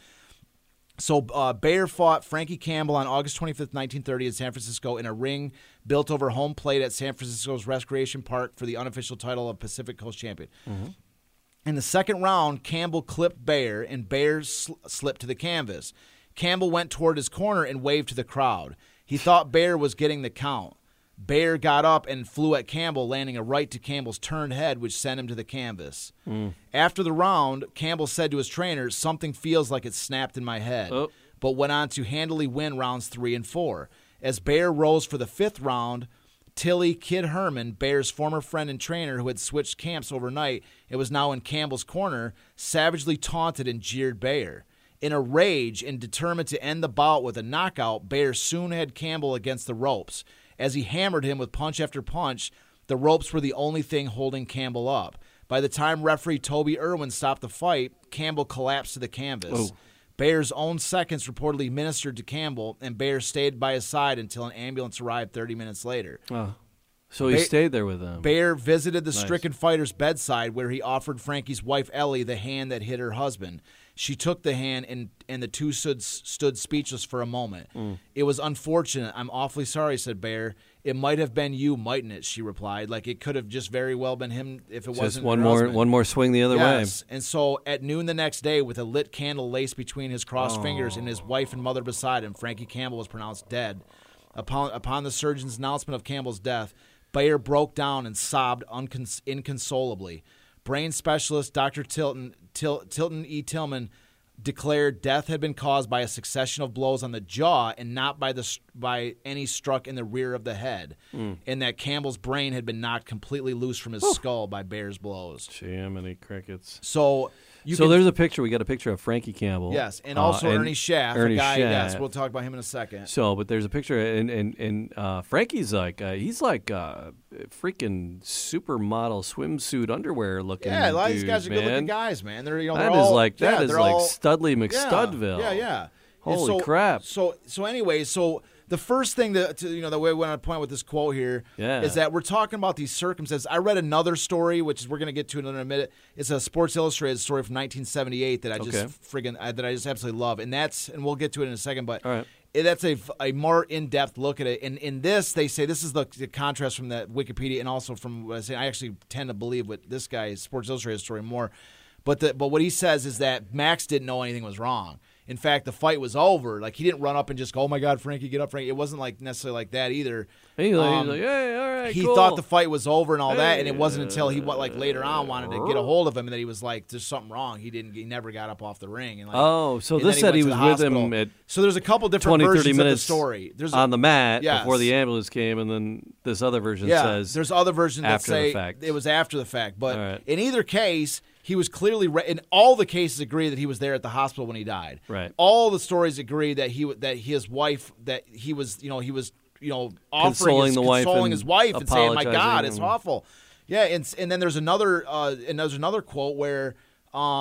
So uh, Bayer fought Frankie Campbell on August twenty-fifth, nineteen thirty in San Francisco in a ring built over home plate at San Francisco's Recreation Park for the unofficial title of Pacific Coast Champion. Mm-hmm. In the second round, Campbell clipped Bayer, and Bayer sl- slipped to the canvas. Campbell went toward his corner and waved to the crowd. He thought Bayer was getting the count. Bayer got up and flew at Campbell, landing a right to Campbell's turned head, which sent him to the canvas. Mm. After the round, Campbell said to his trainer, "Something feels like it snapped in my head," Oh. but went on to handily win rounds three and four. As Bayer rose for the fifth round, Tilly Kid Herman, Bayer's former friend and trainer who had switched camps overnight and was now in Campbell's corner, savagely taunted and jeered Bayer. In a rage and determined to end the bout with a knockout, Bayer soon had Campbell against the ropes. As he hammered him with punch after punch, the ropes were the only thing holding Campbell up. By the time referee Toby Irwin stopped the fight, Campbell collapsed to the canvas. Oh. Bayer's own seconds reportedly ministered to Campbell, and Bayer stayed by his side until an ambulance arrived thirty minutes later. Oh. So he Ba- stayed there with them. Bayer visited the Nice. stricken fighter's bedside where he offered Frankie's wife Ellie the hand that hit her husband. She took the hand, and, and the two stood, stood speechless for a moment. Mm. It was unfortunate. I'm awfully sorry, said Bayer. It might have been you, mightn't it? She replied. Like it could have just very well been him if it Just wasn't one her more, husband. one more swing the other Yes. And so at noon the next day, with a lit candle laced between his crossed Oh. fingers and his wife and mother beside him, Frankie Campbell was pronounced dead. Upon, upon the surgeon's announcement of Campbell's death, Bayer broke down and sobbed uncons- inconsolably. Brain specialist Doctor Tilton, Til- Tilton E. Tillman declared death had been caused by a succession of blows on the jaw and not by the by any struck in the rear of the head, Mm. and that Campbell's brain had been knocked completely loose from his skull by Bayer's blows. way. Jiminy crickets. So you so can, there's a picture. We got a picture of Frankie Campbell. yes, and uh, also Ernie Schaff, Ernie a guy. Yes, Schaff. we'll talk about him in a second. So, but there's a picture, and and and uh, Frankie's like uh, he's like uh, freaking supermodel swimsuit underwear looking. Yeah, a lot of these dude, guys are man. good-looking guys, man. They're you know That they're is all, like that yeah, is they're like all, Studley yeah, McStudville. Yeah, yeah. And Holy so, crap. So so anyway, so the first thing that to, you know the way we want to point with this quote here Yeah. is that we're talking about these circumstances. I read another story, which is we're going to get to in a minute. It's a Sports Illustrated story from nineteen seventy-eight that I just Okay. friggin' I, that I just absolutely love, and that's and we'll get to it in a second, but. All right. it- That's a, a more in-depth look at it. And in this, they say this is the, the contrast from the Wikipedia and also from what I say. I actually tend to believe what this guy's Sports Illustrated story more. But the, but what he says is that Max didn't know anything was wrong. In fact, the fight was over. Like, he didn't run up and just go, "Oh, my God, Frankie, get up, Frankie." It wasn't like necessarily like that either. He's like, Um, he's like, hey, all right, he cool. thought the fight was over and all that, and it Hey, wasn't until he what like later on wanted to get a hold of him, and that he was like, "There's something wrong." He didn't. He never got up off the ring. And like, Oh, so and this then said went he to was the with hospital. him at So there's a couple different twenty, thirty versions minutes of the story. There's a, on the mat Yes. before the ambulance came, and then this other version yeah, says there's other versions that after the say fact. it was after the fact. But All right. in either case, he was clearly re- in all the cases agree that he was there at the hospital when he died. Right. All the stories agree that he that his wife that he was you know he was you know offering Consoling his, the wife consoling and his wife and saying, "My God, apologizing it's and- awful." Yeah, and and then there's another uh, and there's another quote where um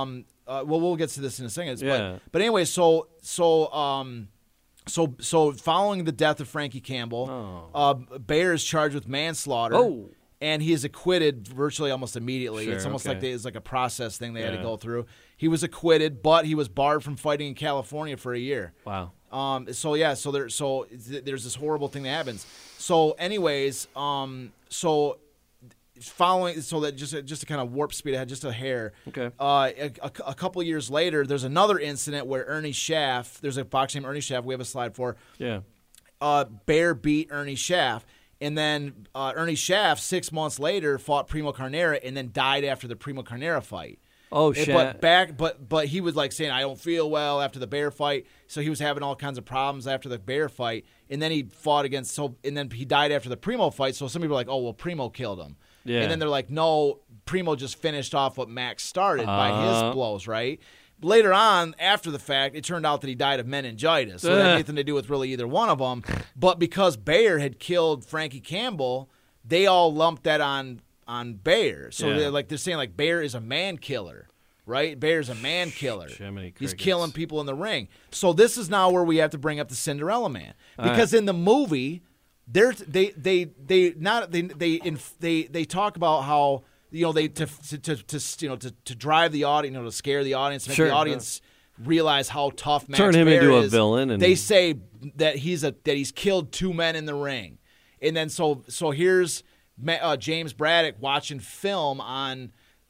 uh, well, we'll get to this in a second. Yeah. But, but anyway, so so um, so so following the death of Frankie Campbell, Oh. uh, Bayer is charged with manslaughter. Oh. And he is acquitted virtually almost immediately. Sure, it's almost okay. like they, it's like a process thing they had to Yeah. go through. He was acquitted, but he was barred from fighting in California for a year. Wow. Um, so yeah, so there, so th- there's this horrible thing that happens. So, anyways, um, so following, so that just just to kind of warp speed ahead, just a hair. Okay. Uh, a, a, a couple years later, there's another incident where Ernie Schaff, there's a boxer named Ernie Schaff. We have a slide for. Yeah. Uh, Bayer beat Ernie Schaff. And then uh, Ernie Schaff, six months later, fought Primo Carnera and then died after the Primo Carnera fight. Oh, And- shit. But back, but but he was like saying, "I don't feel well" after the Bayer fight. So he was having all kinds of problems after the Bayer fight. And then he fought against so, and then he died after the Primo fight. So some people are like, "Oh, well, Primo killed him." Yeah. And then they're like, "No, Primo just finished off what Max started by Uh. his blows, right?" Later on, after the fact, it turned out that he died of meningitis. So it had Ugh. nothing to do with really either one of them. But because Bayer had killed Frankie Campbell, they all lumped that on on Bayer. So Yeah. they're like they're saying like Bayer is a man killer, right? Bayer's a man killer. Jiminy He's crickets. killing people in the ring. So this is now where we have to bring up the Cinderella Man All because right. in the movie, they're they they they not they they inf- they they talk about how. You know, they to, to to to you know to, to drive the audience, you know, to scare the audience, to make Sure, the audience realize how tough Max Turn him Baer into a is. villain and- They say that he's a that he's killed two men in the ring, and then so so here's Ma- uh, James Braddock watching film on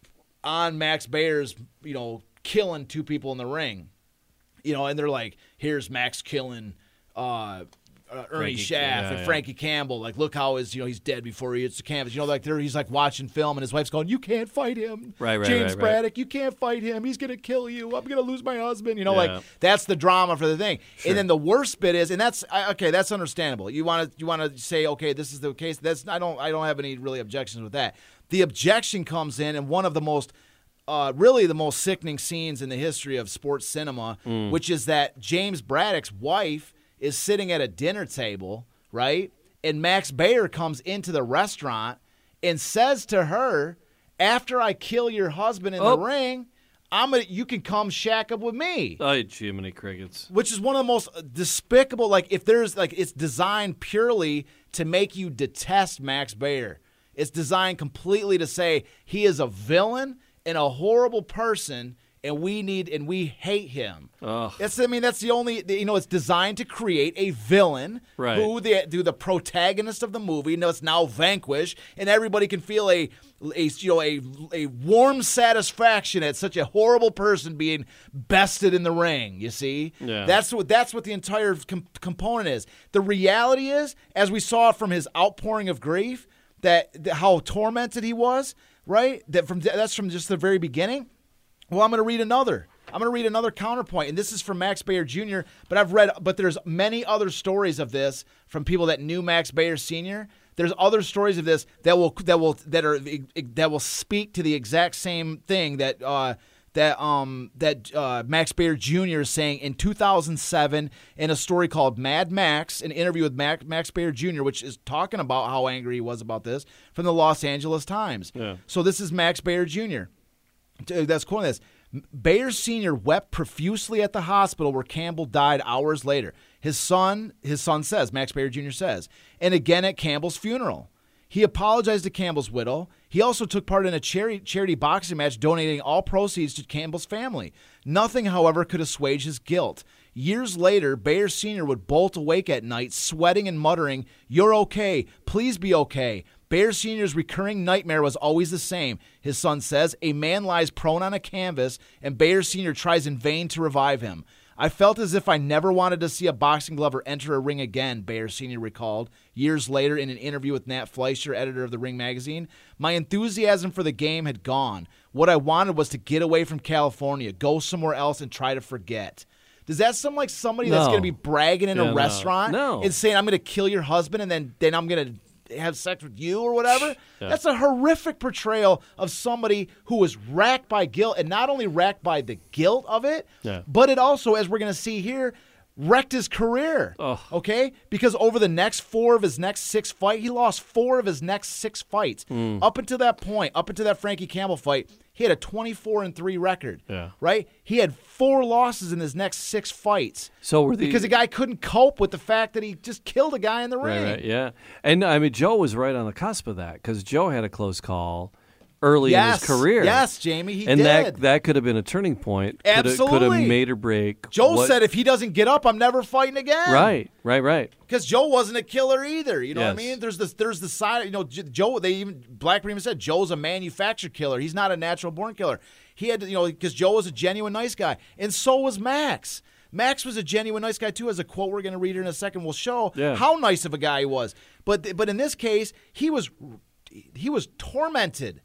on Max Bayer's you know killing two people in the ring, you know, and they're like, here's Max killing. Uh, Uh, Ernie Frankie- Schaff yeah, and yeah. Frankie Campbell, like, look how his, you know, he's dead before he hits the canvas. You know, like, they're, he's like watching film, and his wife's going, "You can't fight him, Right, right, James right, right. Braddock. You can't fight him. He's gonna kill you. I'm gonna lose my husband." You know, Yeah. like that's the drama for the thing. Sure. And then the worst bit is, and that's I- okay, that's understandable. You want to you want to say, okay, this is the case. That's I don't I don't have any really objections with that. The objection comes in, and one of the most uh, really the most sickening scenes in the history of sports cinema, Mm. which is that James Braddock's wife is sitting at a dinner table, right? And Max Bayer comes into the restaurant and says to her, "After I kill your husband in Oh. the ring, I'm gonna you can come shack up with me." Oh, Jiminy crickets. Which is one of the most despicable. Like, if there's like, it's designed purely to make you detest Max Bayer. It's designed completely to say he is a villain and a horrible person, and we need and we hate him. Ugh. That's I mean that's the only you know it's designed to create a villain Right. who the who the protagonist of the movie knows now vanquished, and everybody can feel a, a you know a a warm satisfaction at such a horrible person being bested in the ring. You see, Yeah. that's what that's what the entire com- component is. The reality is, as we saw from his outpouring of grief, that, that how tormented he was. Right, that from that's from just the very beginning. Well, I'm going to read another. I'm going to read another counterpoint, and this is from Max Bayer Junior But I've read, but there's many other stories of this from people that knew Max Bayer Senior There's other stories of this that will that will that are that will speak to the exact same thing that uh, that um that uh, Max Bayer Junior is saying in two thousand seven in a story called Mad Max, an interview with Max, Max Bayer Junior, which is talking about how angry he was about this from the Los Angeles Times. Yeah. So this is Max Bayer Junior That's quoting this. Bayer Senior wept profusely at the hospital where Campbell died hours later. His son, his son says, Max Bayer Junior says, and again at Campbell's funeral. He apologized to Campbell's widow. He also took part in a charity, charity boxing match, donating all proceeds to Campbell's family. Nothing, however, could assuage his guilt. Years later, Bayer Senior would bolt awake at night, sweating and muttering, "You're okay. Please be okay." Bayer Senior's recurring nightmare was always the same. His son says, a man lies prone on a canvas, and Bayer Senior tries in vain to revive him. I felt as if I never wanted to see a boxing glover enter a ring again, Bayer Senior recalled years later in an interview with Nat Fleischer, editor of The Ring magazine. My enthusiasm for the game had gone. What I wanted was to get away from California, go somewhere else, and try to forget. Does that sound like somebody that's No. going to be bragging in Yeah, a no. restaurant No. and saying, "I'm going to kill your husband and then, then I'm going to have sex with you," or whatever? Yeah. That's a horrific portrayal of somebody who was racked by guilt, and not only racked by the guilt of it, Yeah. but it also, as we're going to see here, wrecked his career. Ugh. Okay? Because over the next four of his next six fights, he lost four of his next six fights. Hmm. Up until that point, up until that Frankie Campbell fight, He had a twenty-four and three record. Yeah. Right? He had four losses in his next six fights. So were the, because the guy couldn't cope with the fact that he just killed a guy in the right, ring. Right, yeah. And I mean, Joe was right on the cusp of that because Joe had a close call early yes, in his career. Yes, Jamie, he and did. And that, that could have been a turning point. Absolutely. Could have, could have made or break. Joe what, said if he doesn't get up, I'm never fighting again. Right, right, right. Because Joe wasn't a killer either. You know yes. what I mean? There's this, there's the side, you know, Joe, they even, Blackburn even said Joe's a manufactured killer. He's not a natural born killer. He had to, you know, because Joe was a genuine nice guy. And so was Max. Max was a genuine nice guy, too, as a quote we're going to read here in a second will show yeah. how nice of a guy he was. But but in this case, he was he was tormented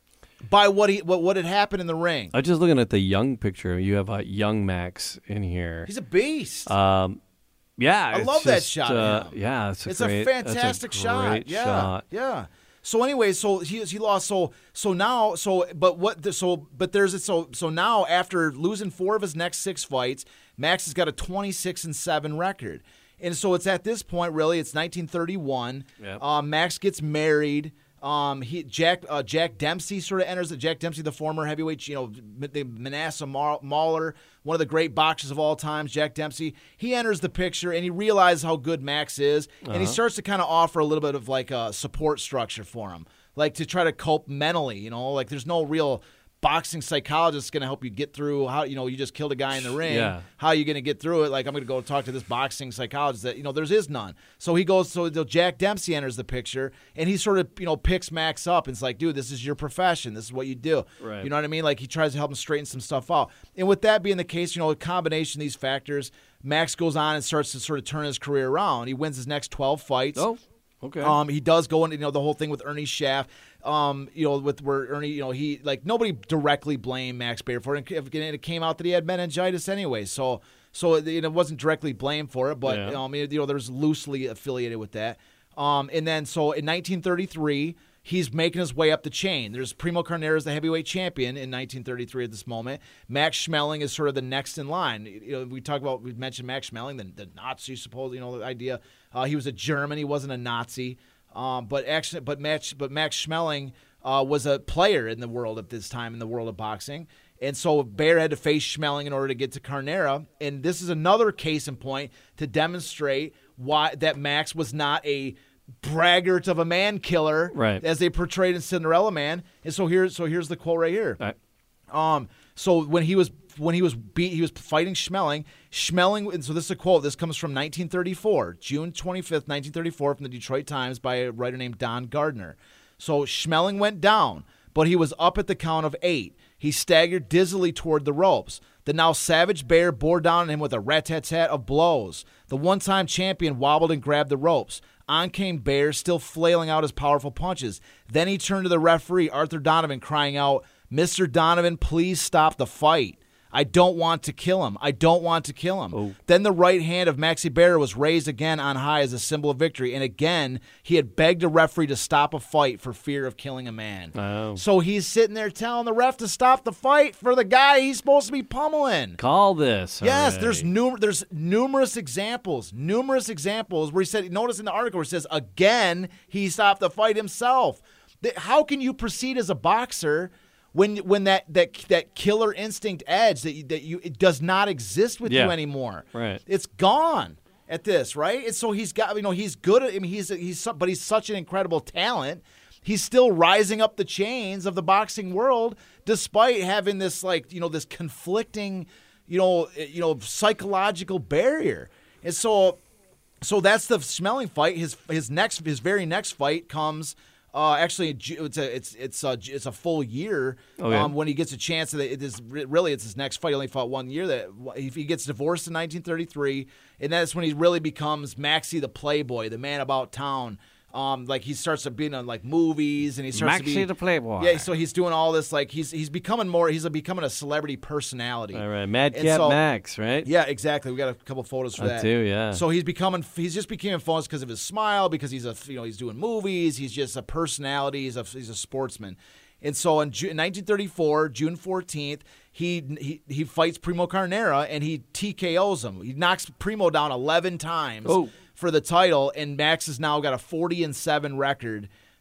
by what he what, what had happened in the ring. I'm just looking at the young picture. You have a young Max in here. He's a beast. Um, yeah, I love just, that shot. Uh, of him. yeah, it's a it's great, a fantastic that's a shot. great Yeah, shot. yeah. So anyway, so he he lost. So so now so but what the, so but there's it. So so now after losing four of his next six fights, Max has got a twenty-six and seven record. And so it's at this point, really, it's nineteen thirty-one. Yep. Um, Max gets married. Um, he Jack uh, Jack Dempsey sort of enters. The Jack Dempsey, the former heavyweight, you know, the Manasseh Mauler, one of the great boxers of all times. Jack Dempsey, he enters the picture and he realizes how good Max is, and uh-huh. he starts to kind of offer a little bit of like a support structure for him, like to try to cope mentally. You know, like there's no real boxing psychologist going to help you get through how, you know, you just killed a guy in the ring. Yeah. How are you going to get through it? Like, I'm going to go talk to this boxing psychologist that, you know, there's is none. So he goes, so Jack Dempsey enters the picture and he sort of, you know, picks Max up and it's like, dude, this is your profession. This is what you do. Right. You know what I mean? Like he tries to help him straighten some stuff out. And with that being the case, you know, a combination of these factors, Max goes on and starts to sort of turn his career around. He wins his next twelve fights. Oh, okay. Um, he does go into, you know, the whole thing with Ernie Schaff. Um, you know, with where Ernie, you know, he like nobody directly blamed Max Bader for it. And it came out that he had meningitis anyway, so so it, it wasn't directly blamed for it, but yeah. um, you know, there's loosely affiliated with that. Um, and then so in nineteen thirty-three, he's making his way up the chain. There's Primo Carnera is the heavyweight champion in nineteen thirty-three at this moment. Max Schmeling is sort of the next in line. You know, we talk about we mentioned Max Schmeling, the, the Nazi, suppose you know the idea. Uh, he was a German. He wasn't a Nazi. Um, but actually, but Max, but Max Schmeling uh, was a player in the world at this time in the world of boxing, and so Bader had to face Schmeling in order to get to Carnera. And this is another case in point to demonstrate why that Max was not a braggart of a man killer, right, as they portrayed in Cinderella Man. And so here's so here's the quote right here. Right. Um, so when he was when he was beat, he was fighting Schmeling. Schmeling, and so this is a quote. This comes from nineteen thirty-four, June twenty-fifth, nineteen thirty-four, from the Detroit Times by a writer named Don Gardner. So Schmeling went down, but he was up at the count of eight. He staggered dizzily toward the ropes. The now savage Bader bore down on him with a rat-tat-tat of blows. The one-time champion wobbled and grabbed the ropes. On came Bader, still flailing out his powerful punches. Then he turned to the referee, Arthur Donovan, crying out, "Mister Donovan, please stop the fight. I don't want to kill him. I don't want to kill him." Oh. Then the right hand of Maxie Bader was raised again on high as a symbol of victory, and again he had begged a referee to stop a fight for fear of killing a man. Oh. So he's sitting there telling the ref to stop the fight for the guy he's supposed to be pummeling. Call this. Yes, already. there's num- there's numerous examples, numerous examples where he said, notice in the article where it says, again, he stopped the fight himself. Th- How can you proceed as a boxer when when that that that killer instinct edge that you, that you it does not exist with Yeah. you anymore? Right. It's gone at this, right? And so he's got, you know, he's good at, I mean, he's he's su- but he's such an incredible talent. He's still rising up the chains of the boxing world despite having this, like, you know, this conflicting, you know, you know, psychological barrier. And so so that's the Schmeling fight. His his next his very next fight comes Uh, actually, it's a it's it's a it's a full year Okay. um, when he gets a chance. That it is really it's his next fight. He only fought one year. That if he gets divorced in nineteen thirty-three, and that's when he really becomes Maxie the Playboy, the man about town. Um, like he starts to be in like movies, and he starts Maxie to be the Playboy. Yeah, so he's doing all this. Like he's he's becoming more. He's a, becoming a celebrity personality. All right, And Madcap so- Max, right? Yeah, exactly. We got a couple photos for I that do, yeah. So he's becoming. He's just becoming famous because of his smile. Because he's a you know he's doing movies. He's just a personality. He's a he's a sportsman. And so in Ju- nineteen thirty-four, June fourteenth, he he he fights Primo Carnera and he T K Os him. He knocks Primo down eleven times Oh. for the title, and Max has now got a forty and seven record.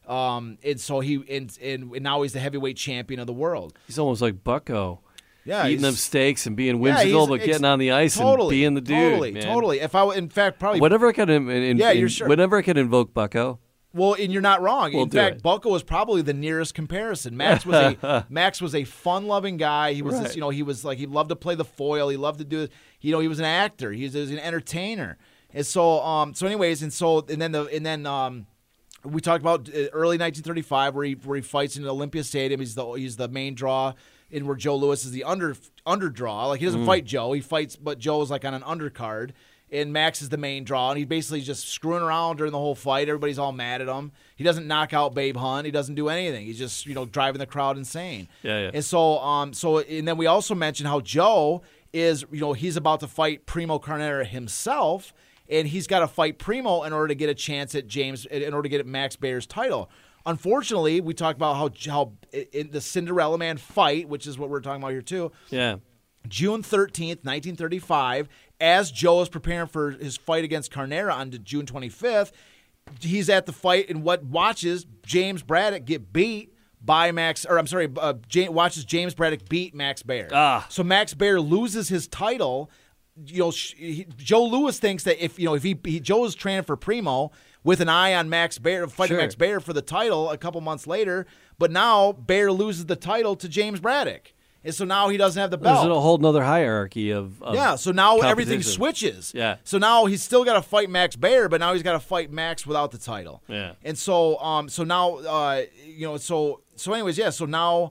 Um, and so he and, and now he's the heavyweight champion of the world. He's almost like Bucko. Yeah, eating them steaks and being whimsical, yeah, but getting on the ice totally, and being the dude. Totally, man. totally. If I, in fact, probably whatever I could, in, in, yeah, in, you're sure. Whenever I could invoke Bucko. Well, and you're not wrong. We'll in do fact, it. Bucko was probably the nearest comparison. Max was a Max was a fun-loving guy. He was, Right. this, you know, he was like he loved to play the foil. He loved to do, you know, he was an actor. He was, he was an entertainer. And so, um, so anyways, and so, and then the, and then, um. We talked about early nineteen thirty-five, where he where he fights in Olympia Stadium. He's the he's the main draw, and where Joe Louis is the under underdraw. Like he doesn't mm. fight Joe, he fights, but Joe is like on an undercard, and Max is the main draw, and he basically just screwing around during the whole fight. Everybody's all mad at him. He doesn't knock out Babe Hunt. He doesn't do anything. He's just you know driving the crowd insane. Yeah, yeah. And so um so and then we also mentioned how Joe is you know he's about to fight Primo Carnera himself. And he's got to fight Primo in order to get a chance at James, in order to get at Max Bayer's title. Unfortunately, we talked about how how in the Cinderella Man fight, which is what we're talking about here too. Yeah. June thirteenth, nineteen thirty-five, as Joe is preparing for his fight against Carnera on June twenty-fifth, he's at the fight and what watches James Braddock get beat by Max, or I'm sorry, uh, James, watches James Braddock beat Max Bayer. Ah. So Max Bayer loses his title. You know, he, Joe Louis thinks that if you know if he, he Joe's training for Primo with an eye on Max Bayer, fighting Sure. Max Bayer for the title a couple months later, but now Bayer loses the title to James Braddock, and so now he doesn't have the belt. There's a whole nother hierarchy of, of yeah, so now everything competition. switches. Yeah. So now he's still got to fight Max Bayer, but now he's got to fight Max without the title. Yeah. And so, um, so now, uh, you know, so so anyways, yeah. So now,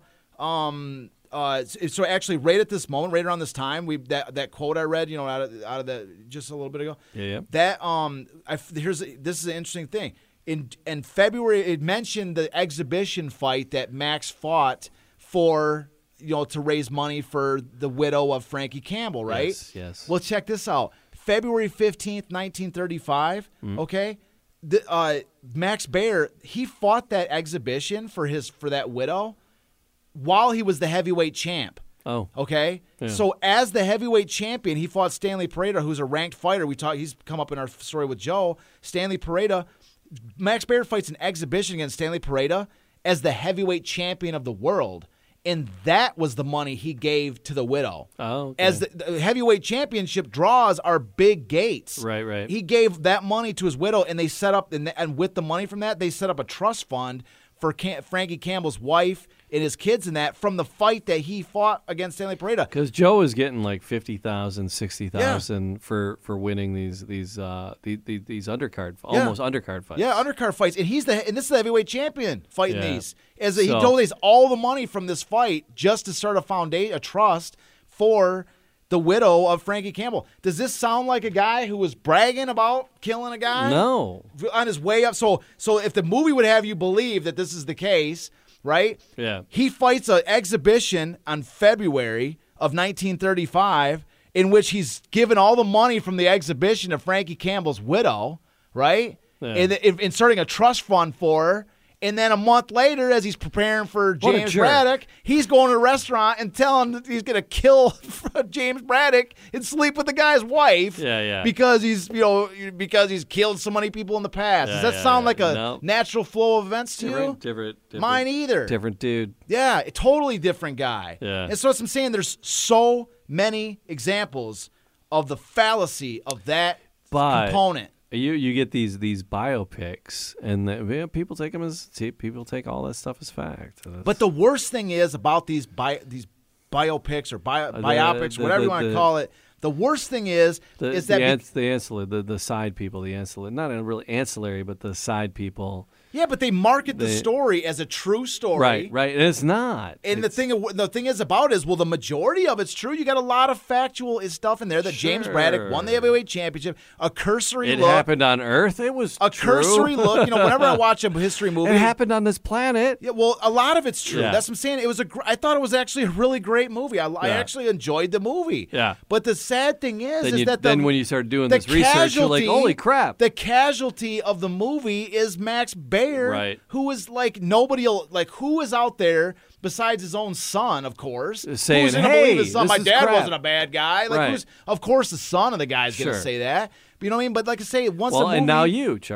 um. Uh, so actually, right at this moment, right around this time, we that, that quote I read, you know, out of out of the just a little bit ago. Yeah, yeah. That um, I, here's this is an interesting thing. In in February, it mentioned the exhibition fight that Max fought for, you know, to raise money for the widow of Frankie Campbell, right? Yes, yes. Well, check this out. February fifteenth, nineteen thirty-five. Mm. Okay. The, uh, Max Bayer, he fought that exhibition for his for that widow while he was the heavyweight champ. Oh. Okay? Yeah. So as the heavyweight champion, he fought Stanley Pareda, who's a ranked fighter. We talk, he's come up in our story with Joe. Stanley Pareda. Max Bayer fights an exhibition against Stanley Pareda as the heavyweight champion of the world. And that was the money he gave to the widow. Oh, okay. As the, the heavyweight championship draws are big gates. Right, right. He gave that money to his widow, and they set up, and, and with the money from that, they set up a trust fund for Cam- Frankie Campbell's wife and his kids and that from the fight that he fought against Stanley Pareda. Because Joe is getting like fifty thousand, sixty thousand yeah. for for winning these these uh the, the, these undercard Yeah. almost undercard fights. Yeah, undercard fights, and he's the and this is the heavyweight champion fighting Yeah. these. As he So- donates all the money from this fight just to start a foundation, a trust for the widow of Frankie Campbell. Does this sound like a guy who was bragging about killing a guy? No. On his way up. So so if the movie would have you believe that this is the case, right? Yeah. He fights an exhibition on February of nineteen thirty-five in which he's given all the money from the exhibition to Frankie Campbell's widow, right? Yeah. And, and, and starting a trust fund for her. And then a month later, as he's preparing for What a James jerk. Braddock, he's going to a restaurant and telling that he's going to kill James Braddock and sleep with the guy's wife. Yeah, yeah. Because he's you know because he's killed so many people in the past. Yeah, Does that yeah, sound yeah. like a No. natural flow of events to Different, you? different, different. Mine either. Different dude. Yeah, a totally different guy. Yeah. And so as I'm saying, there's so many examples of the fallacy of that But- component. You you get these these biopics, and the, yeah, people take them as people take all that stuff as fact. That's- But the worst thing is about these bi- these biopics or bio- the- biopics, the- whatever the- you want to the- call it. The worst thing is the is the, that ans- be- the ancillary, the, the side people, the ancillary, not really ancillary, but the side people. yeah, but they market the they- story as a true story. Right, right. And it's not. And the It's- thing, the thing is about is, well, the majority of it's true. You got a lot of factual stuff in there that James Braddock won the Sure. heavyweight championship. A cursory it look, happened on Earth. It was a true. cursory look. You know, whenever I watch a history movie, It happened on this planet. Yeah, well, a lot of it's true. Yeah. That's what I'm saying. It was a. Gr- I thought it was actually a really great movie. I, I Yeah. actually enjoyed the movie. Yeah. But the sad thing is, Then, is you, that the, then when you start doing the this research, you're like, casualty- holy crap. The casualty of the movie is Max Bayer, Right. who is like nobody, like who is out there besides his own son, of course, Saying, who's gonna "Hey, believe his son? this My is dad crap." wasn't a bad guy. Like, Right. who's, of course, the son of the guy is going to Sure. say that. But you know what I mean? But like I say, once well, the movie, and now you, Charles.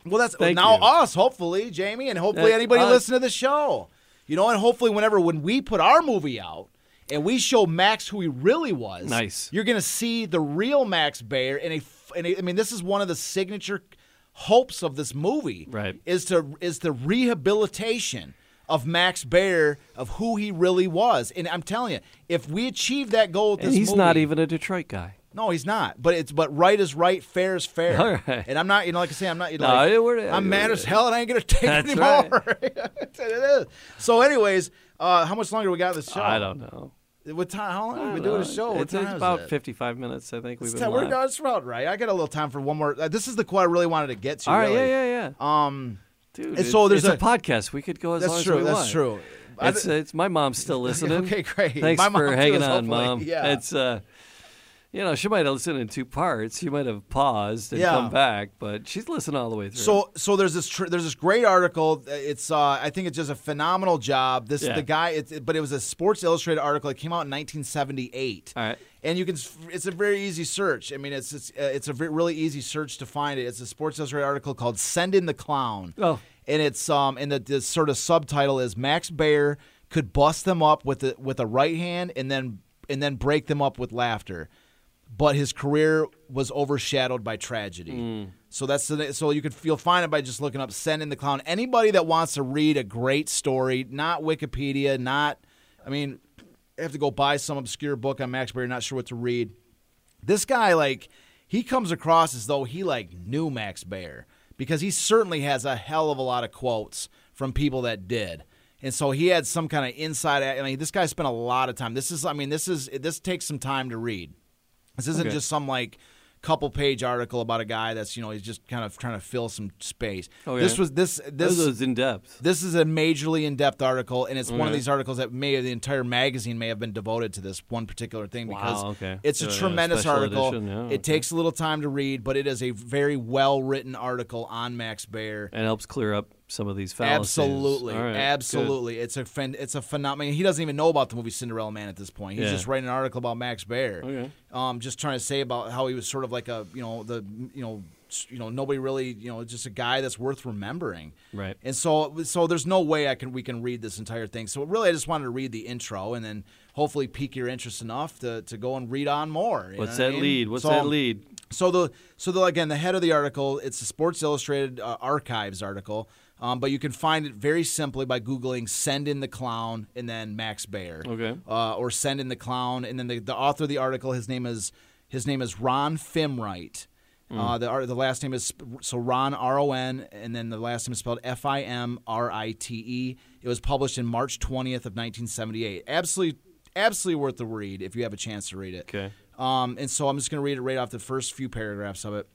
Well, that's Thank now you. us, hopefully, Jamie, and hopefully Uh, anybody us. listening to the show. You know, and hopefully whenever when we put our movie out and we show Max who he really was, Nice. you're going to see the real Max Baer. And a, and a, I mean, this is one of the signature hopes of this movie, Right. Is to is the rehabilitation of Max Baer of who he really was. And I'm telling you, if we achieve that goal with And this he's movie, not even a Detroit guy. no, he's not. But it's but right is right, fair is fair. All right. And I'm not, you know, like I say, I'm not. You know, No, like, it- we're- I'm mad we're- as hell, and I ain't gonna take That's it anymore. it is. So, anyways, uh, how much longer we got of this show? I don't know. What time? How long I have we don't been doing know. the show? What It's, time it's is about it? fifty-five minutes, I think we've It's been time- we're live. no, it's about right. I got a little time for one more. Uh, this is the quote I really wanted to get to. All right, really. yeah, yeah, yeah. Um, Dude, and it's, so there's it's a, a- podcast. We could go as long that's as true. we That's want. true. It's, I- it's my mom's still listening. Okay, great. Thanks My mom for too hanging is on, hopefully- Mom. yeah. It's uh, you know, she might have listened in two parts. She might have paused and Yeah. come back, but she's listening all the way through. So, so there's this tr- there's this great article. It's uh, I think it's just a phenomenal job. This Yeah. the guy, it's, it, but it was a Sports Illustrated article. It came out in nineteen seventy-eight. all right. And you can, it's a very easy search. I mean, it's it's, uh, it's a very, really easy search to find it. It's a Sports Illustrated article called "Send in the Clown." Oh. and it's um, and the, the sort of subtitle is Max Baer could bust them up with a, with a right hand and then and then break them up with laughter, but his career was overshadowed by tragedy. So that's the, so you could you'll find it by just looking up "Send in the Clown." Anybody that wants to read a great story, not Wikipedia, not I mean. Have to go buy some obscure book on Max Baer, not sure what to read. This guy, like, he comes across as though he, like, knew Max Baer because he certainly has a hell of a lot of quotes from people that did. And so he had some kind of inside, I mean, this guy spent a lot of time. This is, I mean, this is, this takes some time to read. This isn't Okay. just some, like, couple page article about a guy that's, you know, he's just kind of trying to fill some space. Okay. This was, this, This this, is in depth. this is a majorly in-depth article, and it's one of Okay. these articles that may the entire magazine may have been devoted to this one particular thing because Wow, okay. it's a Yeah, yeah, tremendous special article. edition, yeah, It okay. takes a little time to read, but it is a very well-written article on Max Baer. And helps clear up some of these fallacies. Absolutely, All right, absolutely. It's a phen- it's a phenomenon. He doesn't even know about the movie Cinderella Man at this point. He's Yeah. just writing an article about Max Baer. Okay. Um, just trying to say about how he was sort of like a you know the you know s- you know nobody really you know just a guy that's worth remembering. Good. Right. And so so there's no way I can we can read this entire thing. So really I just wanted to read the intro and then hopefully pique your interest enough to, to go and read on more. you What's know what I that mean? lead? What's So- that lead? So the so the again the head of the article, it's a Sports Illustrated uh, archives article, um, but you can find it very simply by googling "Send in the Clown" and then Max Baer, Okay. uh, or "Send in the Clown" and then the, the author of the article, his name is his name is Ron Fimwright. Uh, the art- the last name is sp- so Ron R O N and then the last name is spelled F I M R I T E. It was published in March twentieth of nineteen seventy-eight. Absolutely, absolutely worth the read if you have a chance to read it. Okay. Um, and so I'm just going to read it right off the first few paragraphs of it.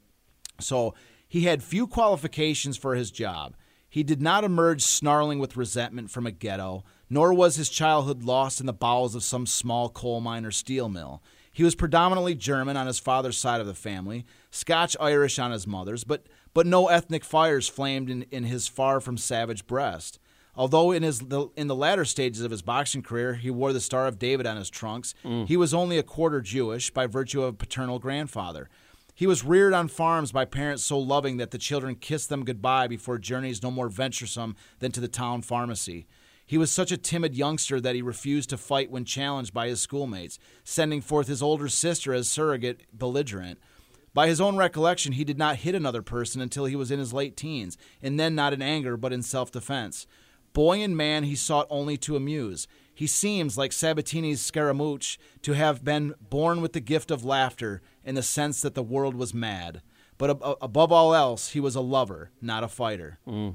So he had few qualifications for his job. He did not emerge snarling with resentment from a ghetto, nor was his childhood lost in the bowels of some small coal mine or steel mill. He was predominantly German on his father's side of the family, Scotch-Irish on his mother's, but but no ethnic fires flamed in, in his far from savage breast. Although in his the, in the latter stages of his boxing career he wore the Star of David on his trunks, he was only a quarter Jewish by virtue of a paternal grandfather. He was reared on farms by parents so loving that the children kissed them goodbye before journeys no more venturesome than to the town pharmacy. He was such a timid youngster that he refused to fight when challenged by his schoolmates, sending forth his older sister as surrogate belligerent. By his own recollection, he did not hit another person until he was in his late teens, and then not in anger but in self-defense. Boy and man, he sought only to amuse. He seems, like Sabatini's Scaramouche, to have been born with the gift of laughter in the sense that the world was mad. But ab- above all else, he was a lover, not a fighter. Mm.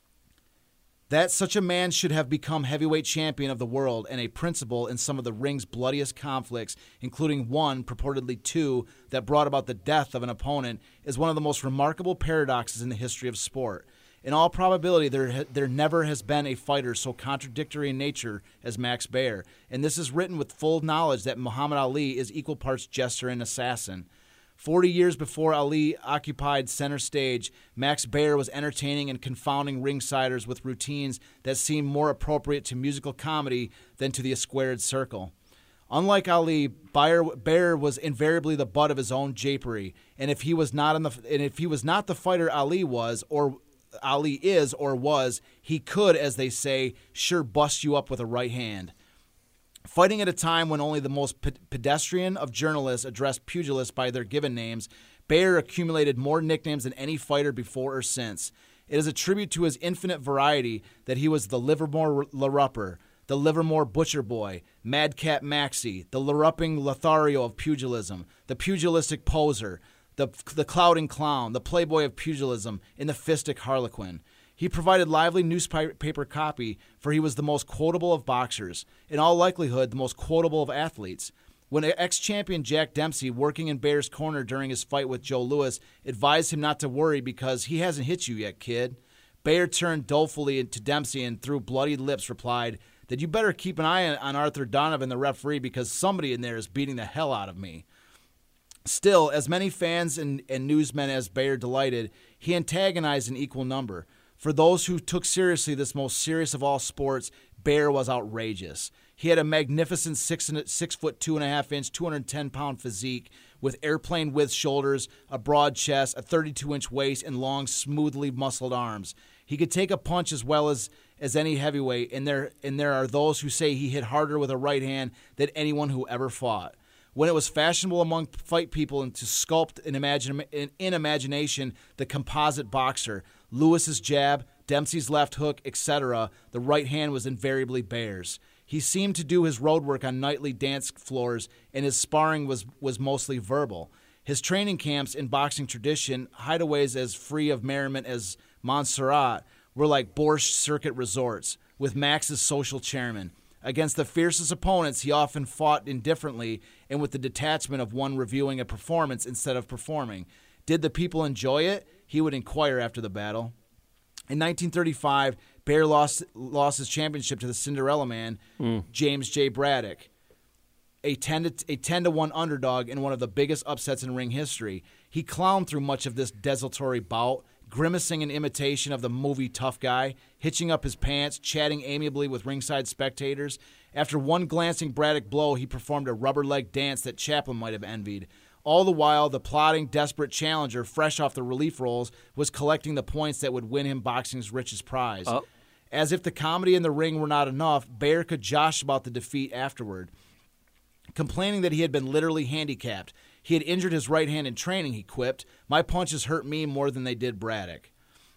That such a man should have become heavyweight champion of the world and a principal in some of the ring's bloodiest conflicts, including one, purportedly two, that brought about the death of an opponent, is one of the most remarkable paradoxes in the history of sport. In all probability, there ha- there never has been a fighter so contradictory in nature as Max Baer, and this is written with full knowledge that Muhammad Ali is equal parts jester and assassin. Forty years before Ali occupied center stage, Max Baer was entertaining and confounding ringsiders with routines that seemed more appropriate to musical comedy than to the squared circle. Unlike Ali, Baer, Baer was invariably the butt of his own japery, and if he was not in the and if he was not the fighter Ali was, or Ali is or was, he could, as they say, sure bust you up with a right hand. Fighting at a time when only the most pe- pedestrian of journalists addressed pugilists by their given names, Bayer accumulated more nicknames than any fighter before or since. It is a tribute to his infinite variety that he was the Livermore LaRupper, the Livermore Butcher Boy, Madcap Maxey, the LaRupping Lothario of pugilism, the pugilistic poser, the, the clouding clown, the playboy of pugilism, and the fistic harlequin. He provided lively newspaper copy, for he was the most quotable of boxers, in all likelihood the most quotable of athletes. When ex-champion Jack Dempsey, working in Bayer's corner during his fight with Joe Louis, advised him not to worry because he hasn't hit you yet, kid, Bayer turned dolefully to Dempsey and through bloodied lips replied that you better keep an eye on Arthur Donovan, the referee, because somebody in there is beating the hell out of me. Still, as many fans and, and newsmen as Bayer delighted, he antagonized an equal number. For those who took seriously this most serious of all sports, Bayer was outrageous. He had a magnificent six, six foot two and a half inch, two hundred ten pound physique with airplane width shoulders, a broad chest, a thirty-two inch waist, and long, smoothly muscled arms. He could take a punch as well as, as any heavyweight, and there and there are those who say he hit harder with a right hand than anyone who ever fought. When it was fashionable among fight people and to sculpt in, imagine, in, in imagination the composite boxer, Lewis's jab, Dempsey's left hook, et cetera, the right hand was invariably Bayer's. He seemed to do his road work on nightly dance floors, and his sparring was, was mostly verbal. His training camps in boxing tradition, hideaways as free of merriment as Montserrat, were like Borscht Circuit resorts, with Max as social chairman. Against the fiercest opponents, he often fought indifferently and with the detachment of one reviewing a performance instead of performing. Did the people enjoy it? He would inquire after the battle. In nineteen thirty-five, Bayer lost, lost his championship to the Cinderella Man, mm. James J. Braddock, a ten to one underdog in one of the biggest upsets in ring history. He clowned through much of this desultory bout, grimacing in imitation of the movie Tough Guy, hitching up his pants, chatting amiably with ringside spectators. After one glancing Braddock blow, he performed a rubber-leg dance that Chaplin might have envied. All the while, the plodding, desperate challenger, fresh off the relief rolls, was collecting the points that would win him boxing's richest prize. Oh. As if the comedy in the ring were not enough, Bayer could josh about the defeat afterward, complaining that he had been literally handicapped. He had injured his right hand in training, he quipped. My punches hurt me more than they did Braddock.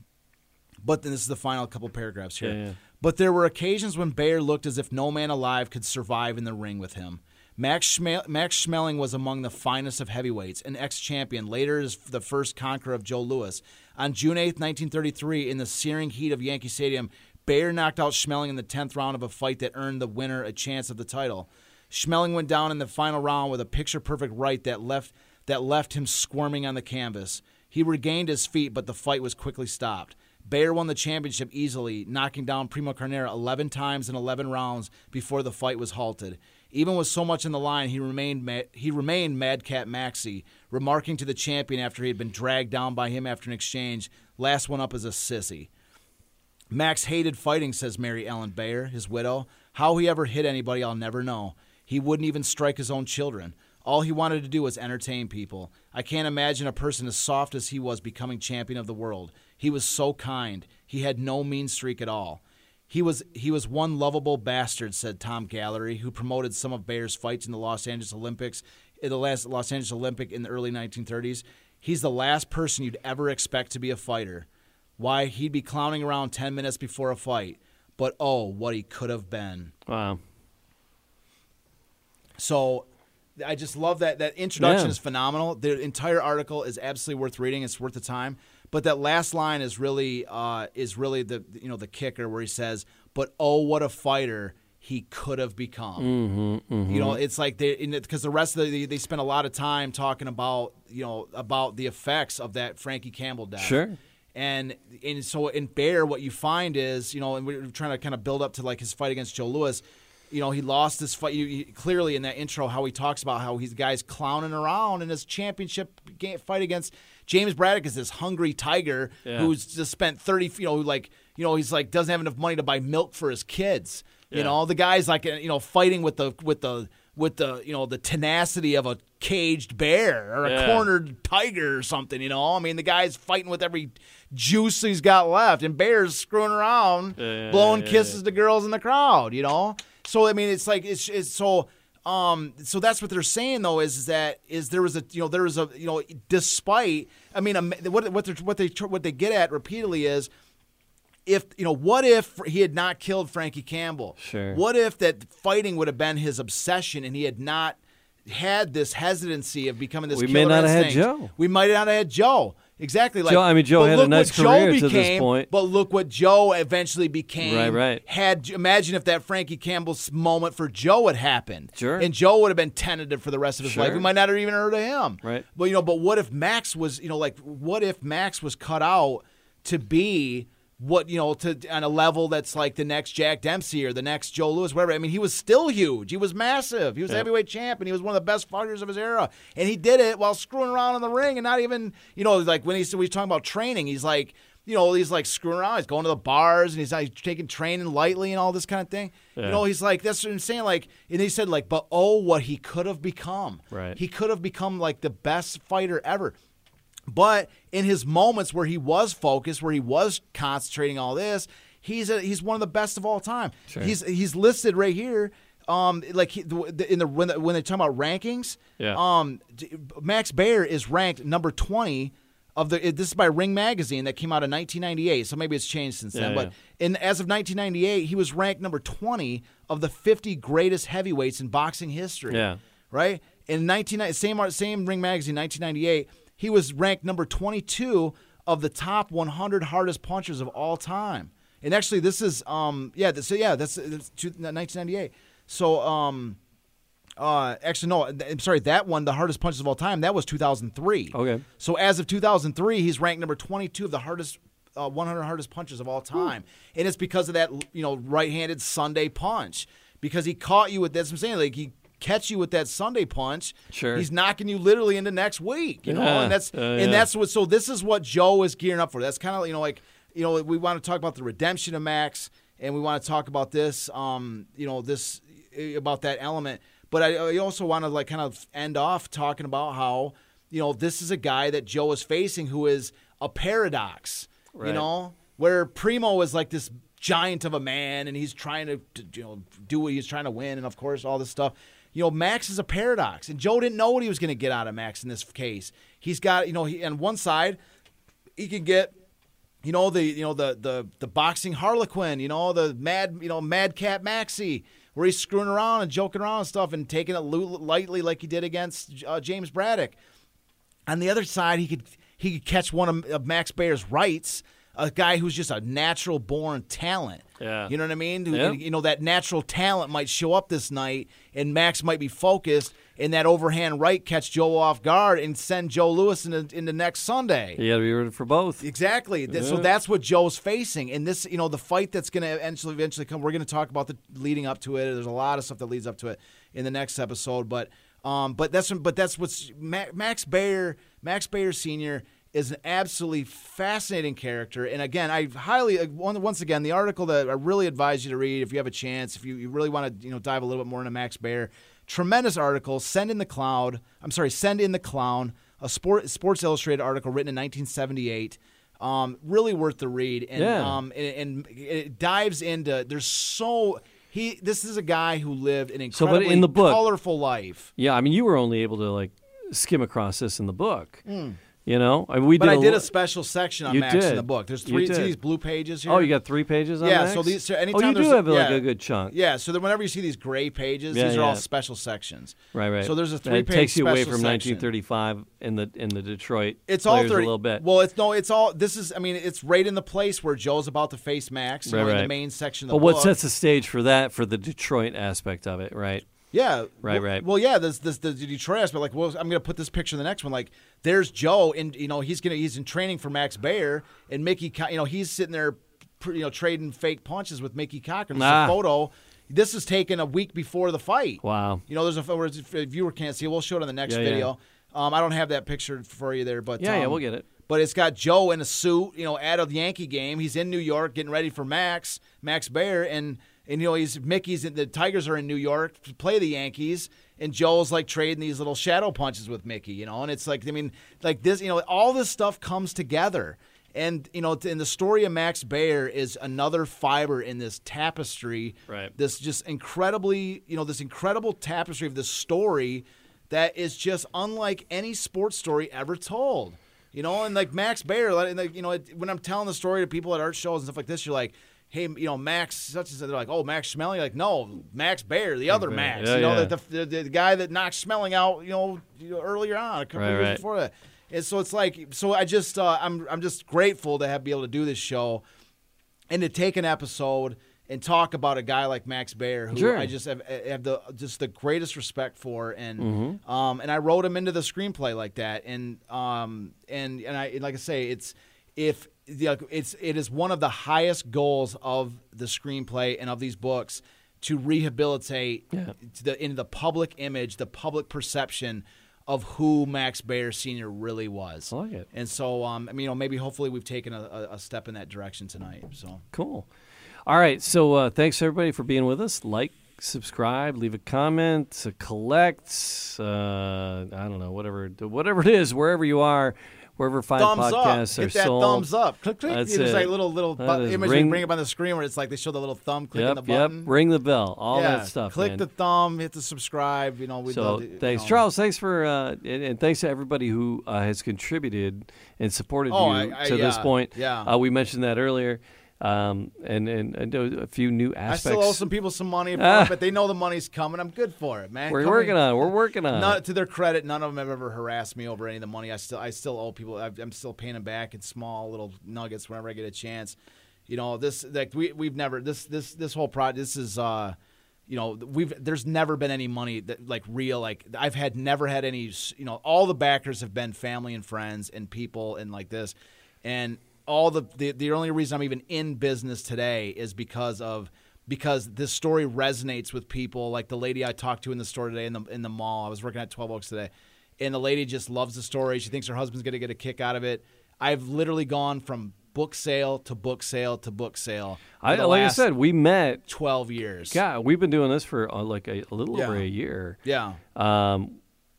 But then this is the final couple paragraphs here. Yeah, yeah. But there were occasions when Bayer looked as if no man alive could survive in the ring with him. Max, Schme- Max Schmeling was among the finest of heavyweights, an ex-champion, later as the first conqueror of Joe Louis. On June eighth, nineteen thirty-three, in the searing heat of Yankee Stadium, Bayer knocked out Schmeling in the tenth round of a fight that earned the winner a chance of the title. Schmeling went down in the final round with a picture-perfect right that left that left him squirming on the canvas. He regained his feet, but the fight was quickly stopped. Bayer won the championship easily, knocking down Primo Carnera eleven times in eleven rounds before the fight was halted. Even with so much in the line, he remained ma- he remained Madcap Maxey, remarking to the champion after he had been dragged down by him after an exchange, "Last one up is a sissy." Max hated fighting, says Mary Ellen Bayer, his widow. How he ever hit anybody, I'll never know. He wouldn't even strike his own children. All he wanted to do was entertain people. I can't imagine a person as soft as he was becoming champion of the world. He was so kind. He had no mean streak at all. He was he was one lovable bastard, said Tom Gallery, who promoted some of Bayer's fights in the Los Angeles Olympics, in the last Los Angeles Olympic in the early nineteen thirties. He's the last person you'd ever expect to be a fighter. Why, he'd be clowning around ten minutes before a fight. But oh, what he could have been. Wow. So I just love that. That introduction yeah. is phenomenal. The entire article is absolutely worth reading. It's worth the time. But that last line is really uh, is really the you know the kicker where he says, "But oh, what a fighter he could have become." Mm-hmm, mm-hmm. You know, it's like they because the rest of the they spend a lot of time talking about you know about the effects of that Frankie Campbell death. Sure. And and so in Bayer, what you find is you know, and we're trying to kind of build up to like his fight against Joe Louis. You know, he lost this fight. You, you, clearly, in that intro, how he talks about how he's guys clowning around in his championship game, fight against James Braddock is this hungry tiger yeah. who's just spent thirty. You know, like you know, he's like doesn't have enough money to buy milk for his kids. You yeah. know, the guy's like you know fighting with the with the with the you know the tenacity of a caged bear or a yeah. cornered tiger or something. You know, I mean, the guy's fighting with every juice he's got left, and Bear's screwing around, yeah, yeah, blowing yeah, kisses yeah. to girls in the crowd, you know. So I mean, it's like it's it's so. Um, so that's what they're saying though is, is that is there was a you know there was a you know despite I mean um, what what they what they what they get at repeatedly is if you know what if he had not killed Frankie Campbell? Sure. What if that fighting would have been his obsession and he had not had this hesitancy of becoming this We killer may not have had instinct? Joe. We might not have had Joe. Exactly. Like, Joe- I mean, Joe but had a look nice what Joe career to this became, point. But look what Joe eventually became. Right, right. Had imagine if that Frankie Campbell's moment for Joe had happened. Sure. And Joe would have been tentative for the rest of his Sure. life. We might not have even heard of him. Right. But you know, but what if Max was, you know, like what if Max was cut out to be what, you know, to on a level that's like the next Jack Dempsey or the next Joe Louis, whatever. I mean, he was still huge. He was massive. He was Yep. the heavyweight champ, and he was one of the best fighters of his era. And he did it while screwing around in the ring and not even, you know, like when he's, when he's talking about training, he's like, you know, he's like screwing around. He's going to the bars and he's like taking training lightly and all this kind of thing. Yeah. You know, he's like, that's what I'm saying. Like, and he said, like, but oh, what he could have become. Right. He could have become like the best fighter ever. But in his moments where he was focused, where he was concentrating all this, he's a, he's one of the best of all time. Sure. He's he's listed right here. Um, like he, the, in the when the, when they talk about rankings, Yeah. um, Max Baer is ranked number twenty of the. This is by Ring Magazine that came out in nineteen ninety-eight. So maybe it's changed since then. Yeah, But in as of nineteen ninety-eight, he was ranked number twenty of the fifty greatest heavyweights in boxing history. Yeah. Right. In nineteen same same Ring Magazine nineteen ninety-eight. He was ranked number twenty-two of the top one hundred hardest punchers of all time. And actually, this is um yeah this, so yeah that's, that's nineteen ninety-eight. So um uh actually no I'm sorry that one the hardest punches of all time that was two thousand three. Okay. So as of two thousand three, he's ranked number twenty-two of the hardest uh, one hundred hardest punches of all time, and it's because of that you know right-handed Sunday punch because he caught you with that's what I'm saying like he. Catch you with that Sunday punch, Sure. he's knocking you literally into next week, you know, Yeah. and that's Uh, and yeah. that's what. So this is what Joe is gearing up for. That's kind of you know like you know we want to talk about the redemption of Max, and we want to talk about this, um, you know, this about that element. But I, I also want to like kind of end off talking about how you know this is a guy that Joe is facing who is a paradox, you Right. know, where Primo is like this giant of a man, and he's trying to, to you know do what he's trying to win, and of course all this stuff. You know, Max is a paradox, and Joe didn't know what he was going to get out of Max in this case. He's got, you know, he, on one side, he can get, you know, the, you know, the the the boxing Harlequin, you know, the mad, you know, Madcap Maxie, where he's screwing around and joking around and stuff and taking it lightly like he did against uh, James Braddock. On the other side, he could he could catch one of, of Max Bayer's rights, a guy who's just a natural born talent. Yeah. You know what I mean? Who- Yeah. You know, that natural talent might show up this night, and Max might be focused, and that overhand right catch Joe off guard and send Joe Louis into, into next Sunday. You got to be ready for both. Exactly. Th- So Yeah. that's what Joe's facing. And this, you know, the fight that's going to eventually eventually come, we're going to talk about the leading up to it. There's a lot of stuff that leads up to it in the next episode. But um, but that's but that's what's Ma- Max Baer, Max Baer Senior is an absolutely fascinating character. And again, I highly, once again, the article that I really advise you to read if you have a chance, if you, you really want to you know dive a little bit more into Max Baer, tremendous article, Send in the Cloud, I'm sorry, Send in the Clown, a sport, Sports Illustrated article written in nineteen seventy-eight. Um, really worth the read. And, Yeah. um, and, and it dives into, there's so, he. this is a guy who lived an So, but incredibly in the book- colorful life. Yeah, I mean, you were only able to like skim across this in the book. You know, I mean, we But did I a did li- a special section on You Max in did. the book. There's You three see did. these blue pages here. Oh, you got three pages on Yeah, Max? so these so Oh, anytime you do there's have like yeah, a good chunk. Yeah, so that whenever you see these gray pages, Yeah, these are yeah. all special sections. Right, right. So there's a And three It page takes you away special from section. nineteen thirty-five in the in the Detroit It's all players thirty a little bit. Well, it's no, it's all. This is, I mean, it's right in the place where Joe's about to face Max, you Right, know, in the right. main section of but the what book. sets the stage for that for the Detroit aspect of it, right? Yeah. Right, well, right. Well, yeah, this this the Detroit aspect. Like, well, I'm going to put this picture in the next one. Like, there's Joe, and you know he's gonna he's in training for Max Baer, and Mickey, Co- you know, he's sitting there, pr- you know, trading fake punches with Mickey Cochran. There's Ah. a photo. This is taken a week before the fight. Wow. You know, there's a photo. If a viewer can't see it, we'll show it on the next Yeah, yeah. video. Um, I don't have that picture for you there, but Yeah, yeah, um, we'll get it. But it's got Joe in a suit, you know, at a Yankee game. He's in New York getting ready for Max, Max Baer, and and you know he's Mickey's. The Tigers are in New York to play the Yankees, and Joe's like trading these little shadow punches with Mickey, you know. And it's like, I mean, like this, you know, all this stuff comes together, And, you know, and the story of Max Baer is another fiber in this tapestry. Right. This just incredibly, you know, this incredible tapestry of this story that is just unlike any sports story ever told. You know, and like Max Baer, like, you know, when I'm telling the story to people at art shows and stuff like this, you're like, hey, you know, Max, such as they're like, oh, Max Schmeling. You're like, no, Max Baer, the other Max. Yeah, you know, yeah. the, the, the, the guy that knocked Schmeling out, you know, you know earlier on, a couple Right, of years right. before that. And so it's like, so I just, uh, I'm, I'm just grateful to have be able to do this show and to take an episode and talk about a guy like Max Baer, who Sure. I just have, have the just the greatest respect for, and Mm-hmm. um, and I wrote him into the screenplay like that, and um, and and I like I say, it's if it's it is one of the highest goals of the screenplay and of these books to rehabilitate Yeah. to the into the public image, the public perception of who Max Baer Senior really was. I like it. And so, um, I mean, you know, maybe hopefully we've taken a, a- a step in that direction tonight. So Cool. All right. So uh, thanks, everybody, for being with us. Like, subscribe, leave a comment, uh, collect, uh, I don't know, whatever whatever it is, wherever you are, wherever fine thumbs up, podcasts are hit that sold. thumbs up. Click, click. That's There's it. like little little That bu- is image ring- they bring up on the screen where it's like they show the little thumb clicking Yep, the button. yep. Ring the bell. All yeah. that stuff, Click man. the thumb, hit the subscribe. You know, we So love to, thanks, you know. Charles. Thanks for uh, and, and thanks to everybody who uh, has contributed and supported Oh, you I- I- to this yeah, point. yeah. Uh, we mentioned that earlier, um, and and, and a few new I aspects. still owe some people some money, Ah. but they know the money's coming. I'm good for it, man. We're Come working in- on. it. We're working on. None, it. to their credit, none of them have ever harassed me over any of the money. I still, I still owe people. I've, I'm still paying them back in small little nuggets whenever I get a chance. You know, this like we we've never this this this whole project. This is, uh, you know, we've there's never been any money that like real like I've had never had any. You know, all the backers have been family and friends and people and like this, and all the the the only reason I'm even in business today is because of. Because this story resonates with people, like the lady I talked to in the store today in the in the mall. I was working at twelve Oaks today, and the lady just loves the story. She thinks her husband's going to get a kick out of it. I've literally gone from book sale to book sale to book sale. for I, the like I last said, we met. twelve years. God, we've been doing this for uh, like a, a little Yeah. over a year. Yeah. Um,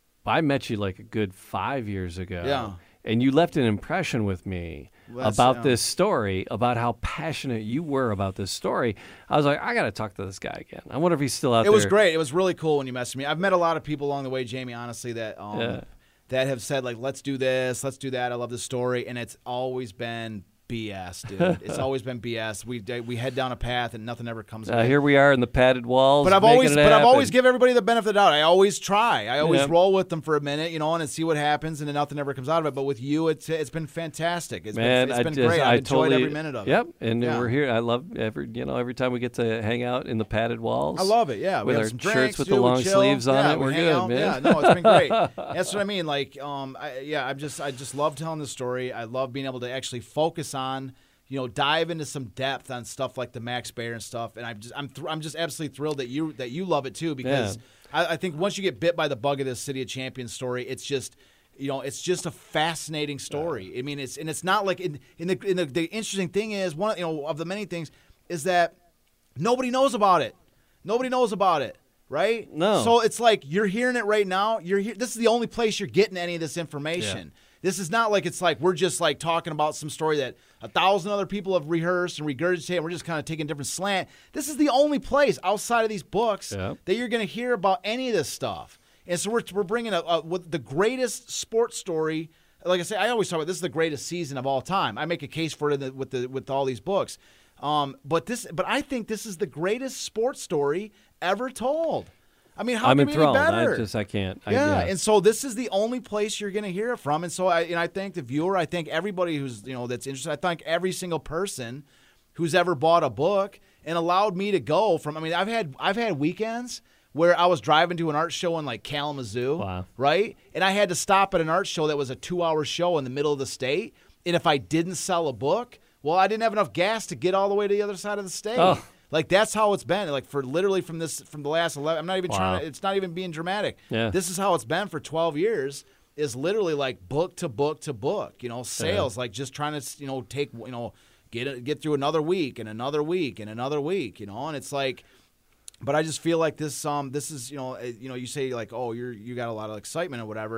I met you like a good five years ago. Yeah. And you left an impression with me Well, that's- about yeah. this story, about how passionate you were about this story. I was like, I got to talk to this guy again. I wonder if he's still out It there. was great. It was really cool when you messaged me. I've met a lot of people along the way, Jamie, honestly, that um, Yeah. that have said, like, let's do this, let's do that. I love this story. And it's always been B S, dude. It's always been B S. We we head down a path and nothing ever comes of Uh, it. here we are in the padded walls. But I've making always, it but I've happen. always give everybody the benefit of the doubt. I always try. I always Yeah. roll with them for a minute, you know, and see what happens, and then nothing ever comes out of it. But with you, it's it's been fantastic. It's Man, been, it's I been just, great. I I've enjoyed totally, every minute of it. Yep, and Yeah. we're here. I love every you know every time we get to hang out in the padded walls. I love it. Yeah, with we have our some shirts drinks, with dude, the we long chill. sleeves on yeah, it. we We're hang good, out. man. Yeah, no, it's been great. That's what I mean. Like, um, I, yeah, I'm just, I just love telling the story. I love being able to actually focus on. You know, dive into some depth on stuff like the Max Baer and stuff, and I'm just, I'm, th- I'm just absolutely thrilled that you, that you love it too, because Yeah. I, I think once you get bit by the bug of this City of Champions story, it's just, you know, it's just a fascinating story. I mean, it's, and it's not like, in, in the, in the, the interesting thing is one, of, you know, of the many things is that nobody knows about it. Nobody knows about it. Right? No. So it's like you're hearing it right now. You're here. This is the only place you're getting any of this information. Yeah. This is not like it's like we're just like talking about some story that a thousand other people have rehearsed and regurgitated, and we're just kind of taking a different slant. This is the only place outside of these books Yeah. that you're going to hear about any of this stuff. And so we're, we're bringing a, a with the greatest sports story. Like I say, I always talk about this is the greatest season of all time. I make a case for it in the, with the with all these books. Um, but this, but I think this is the greatest sports story ever told. I mean, how I'm can it be any enthralled. better? I just I can't. I, Yeah, and so this is the only place you're going to hear it from, and so I and I thank the viewer. I thank everybody who's you know that's interested. I thank every single person who's ever bought a book and allowed me to go from. I mean, I've had I've had weekends where I was driving to an art show in like Kalamazoo, Wow. right, and I had to stop at an art show that was a two-hour show in the middle of the state, and if I didn't sell a book, well, I didn't have enough gas to get all the way to the other side of the state. Oh. Like that's how it's been. Like for literally from this from the last eleven. I'm not even Wow. trying to. It's not even being dramatic. Yeah. This is how it's been for twelve years. Is literally like book to book to book. You know, sales like just trying to you know take you know get it, get through another week and another week and another week. You know, and it's like. But I just feel like this um this is you know uh, you know you say like oh you're you got a lot of excitement or whatever.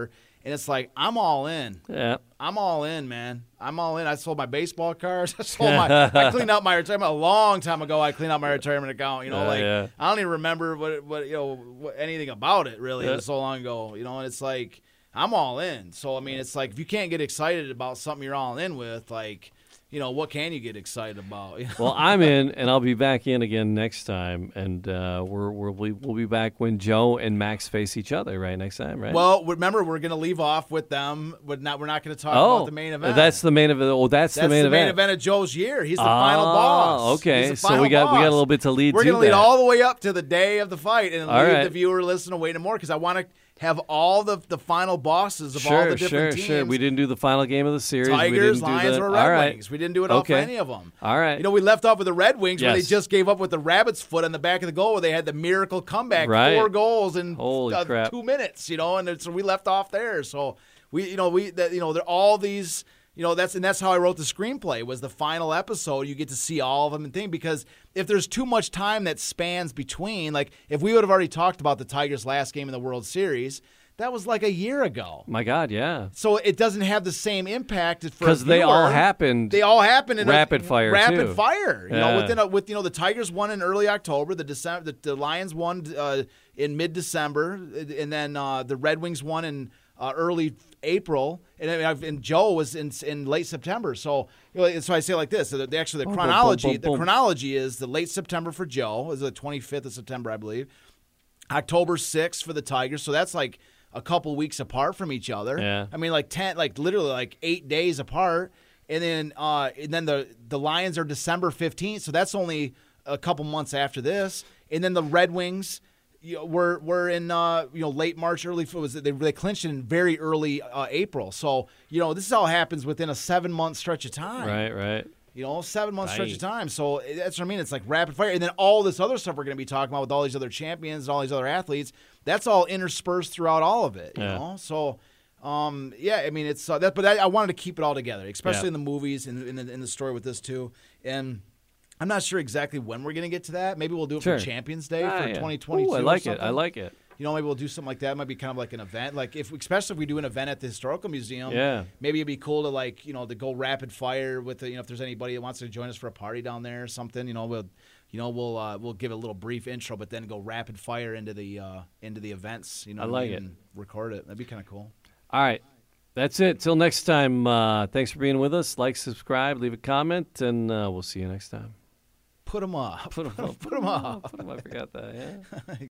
and it's like I'm all in. Yeah. I'm all in, man. I'm all in. I sold my baseball cards. I sold my. I cleaned out my retirement a long time ago. I cleaned out my retirement account. You know, Uh, like yeah. I don't even remember what what you know what, anything about it really. Yeah. It was so long ago. You know, and it's like I'm all in. So I mean, it's like if you can't get excited about something you're all in with, like. You know, what can you get excited about? You know? Well, I'm in, and I'll be back in again next time, and uh, we're, we're, we'll be back when Joe and Max face each other, right, next time, right? Well, remember, we're going to leave off with them. But not, we're not going to talk oh, about the main event. that's the main event. Oh, that's, That's the main the event. main event of Joe's year. He's the Oh, final boss. okay. He's the So final we got we got a boss. little bit to lead We're to gonna lead that. all the way up to the day of the fight and All leave right. the viewer listening waiting more because I want to have all the the final bosses of Sure, all the different sure, teams. sure. We didn't do the final game of the series. we Tigers, didn't do Lions, the, or all Red right. Wings. We didn't do it all Okay. for any of them. All right. You know, we left off with the Red Wings where they Yes. just gave up with the rabbit's foot on the back of the goal where they had the miracle comeback, Right. four goals in Holy uh, crap. two minutes. You know, and so we left off there. So we, you know, we, that, you know, there all these. You know, that's and that's how I wrote the screenplay was the final episode. You get to see all of them and thing because if there's too much time that spans between, like if we would have already talked about the Tigers' last game in the World Series, that was like a year ago. My God, yeah. So it doesn't have the same impact for Because they all happened. They all happened in rapid a, fire, Rapid too. fire. You Yeah. know, within a, with you know the Tigers won in early October. The December, the, the Lions won uh, in mid December, and then uh, the Red Wings won in uh, early April, and, and Joe was in in late September. So you know, so I say it like this: so the, actually the Boom, boom, chronology, boom, boom, boom. the chronology is the late September for Joe, is the twenty-fifth of September, I believe. October sixth for the Tigers. So that's like a couple weeks apart from each other. Yeah. I mean, like ten, like literally like eight days apart. And then, uh, and then the the Lions are December fifteenth, so that's only a couple months after this. And then the Red Wings, you know, were were in uh, you know late March, early was they they clinched in very early uh, April. So you know this all happens within a seven month stretch of time. Right, right. You know, seven month stretch Right. of time. So that's what I mean. It's like rapid fire. And then all this other stuff we're going to be talking about with all these other champions and all these other athletes, that's all interspersed throughout all of it, you Yeah. know? So, um, yeah, I mean, it's uh, that, but I, I wanted to keep it all together, especially Yeah. in the movies and in the, in the story with this too. And I'm not sure exactly when we're going to get to that. Maybe we'll do it Sure. for Champions Day Ah, for yeah. twenty twenty-two. Ooh, I or like it. I something. like it. You know, maybe we'll do something like that. It might be kind of like an event. Like if, especially if we do an event at the Historical Museum. Yeah. Maybe it'd be cool to like, you know, to go rapid fire with the, you know, if there's anybody that wants to join us for a party down there or something, you know, we'll, you know, we'll uh, we'll give a little brief intro, but then go rapid fire into the uh, into the events. You know, I like it. and record it. That'd be kind of cool. All right. That's it. Till next time, uh, thanks for being with us. Like, subscribe, leave a comment, and uh, we'll see you next time. Put them up. Put them up. Put them up. Put 'em up. I forgot that, yeah.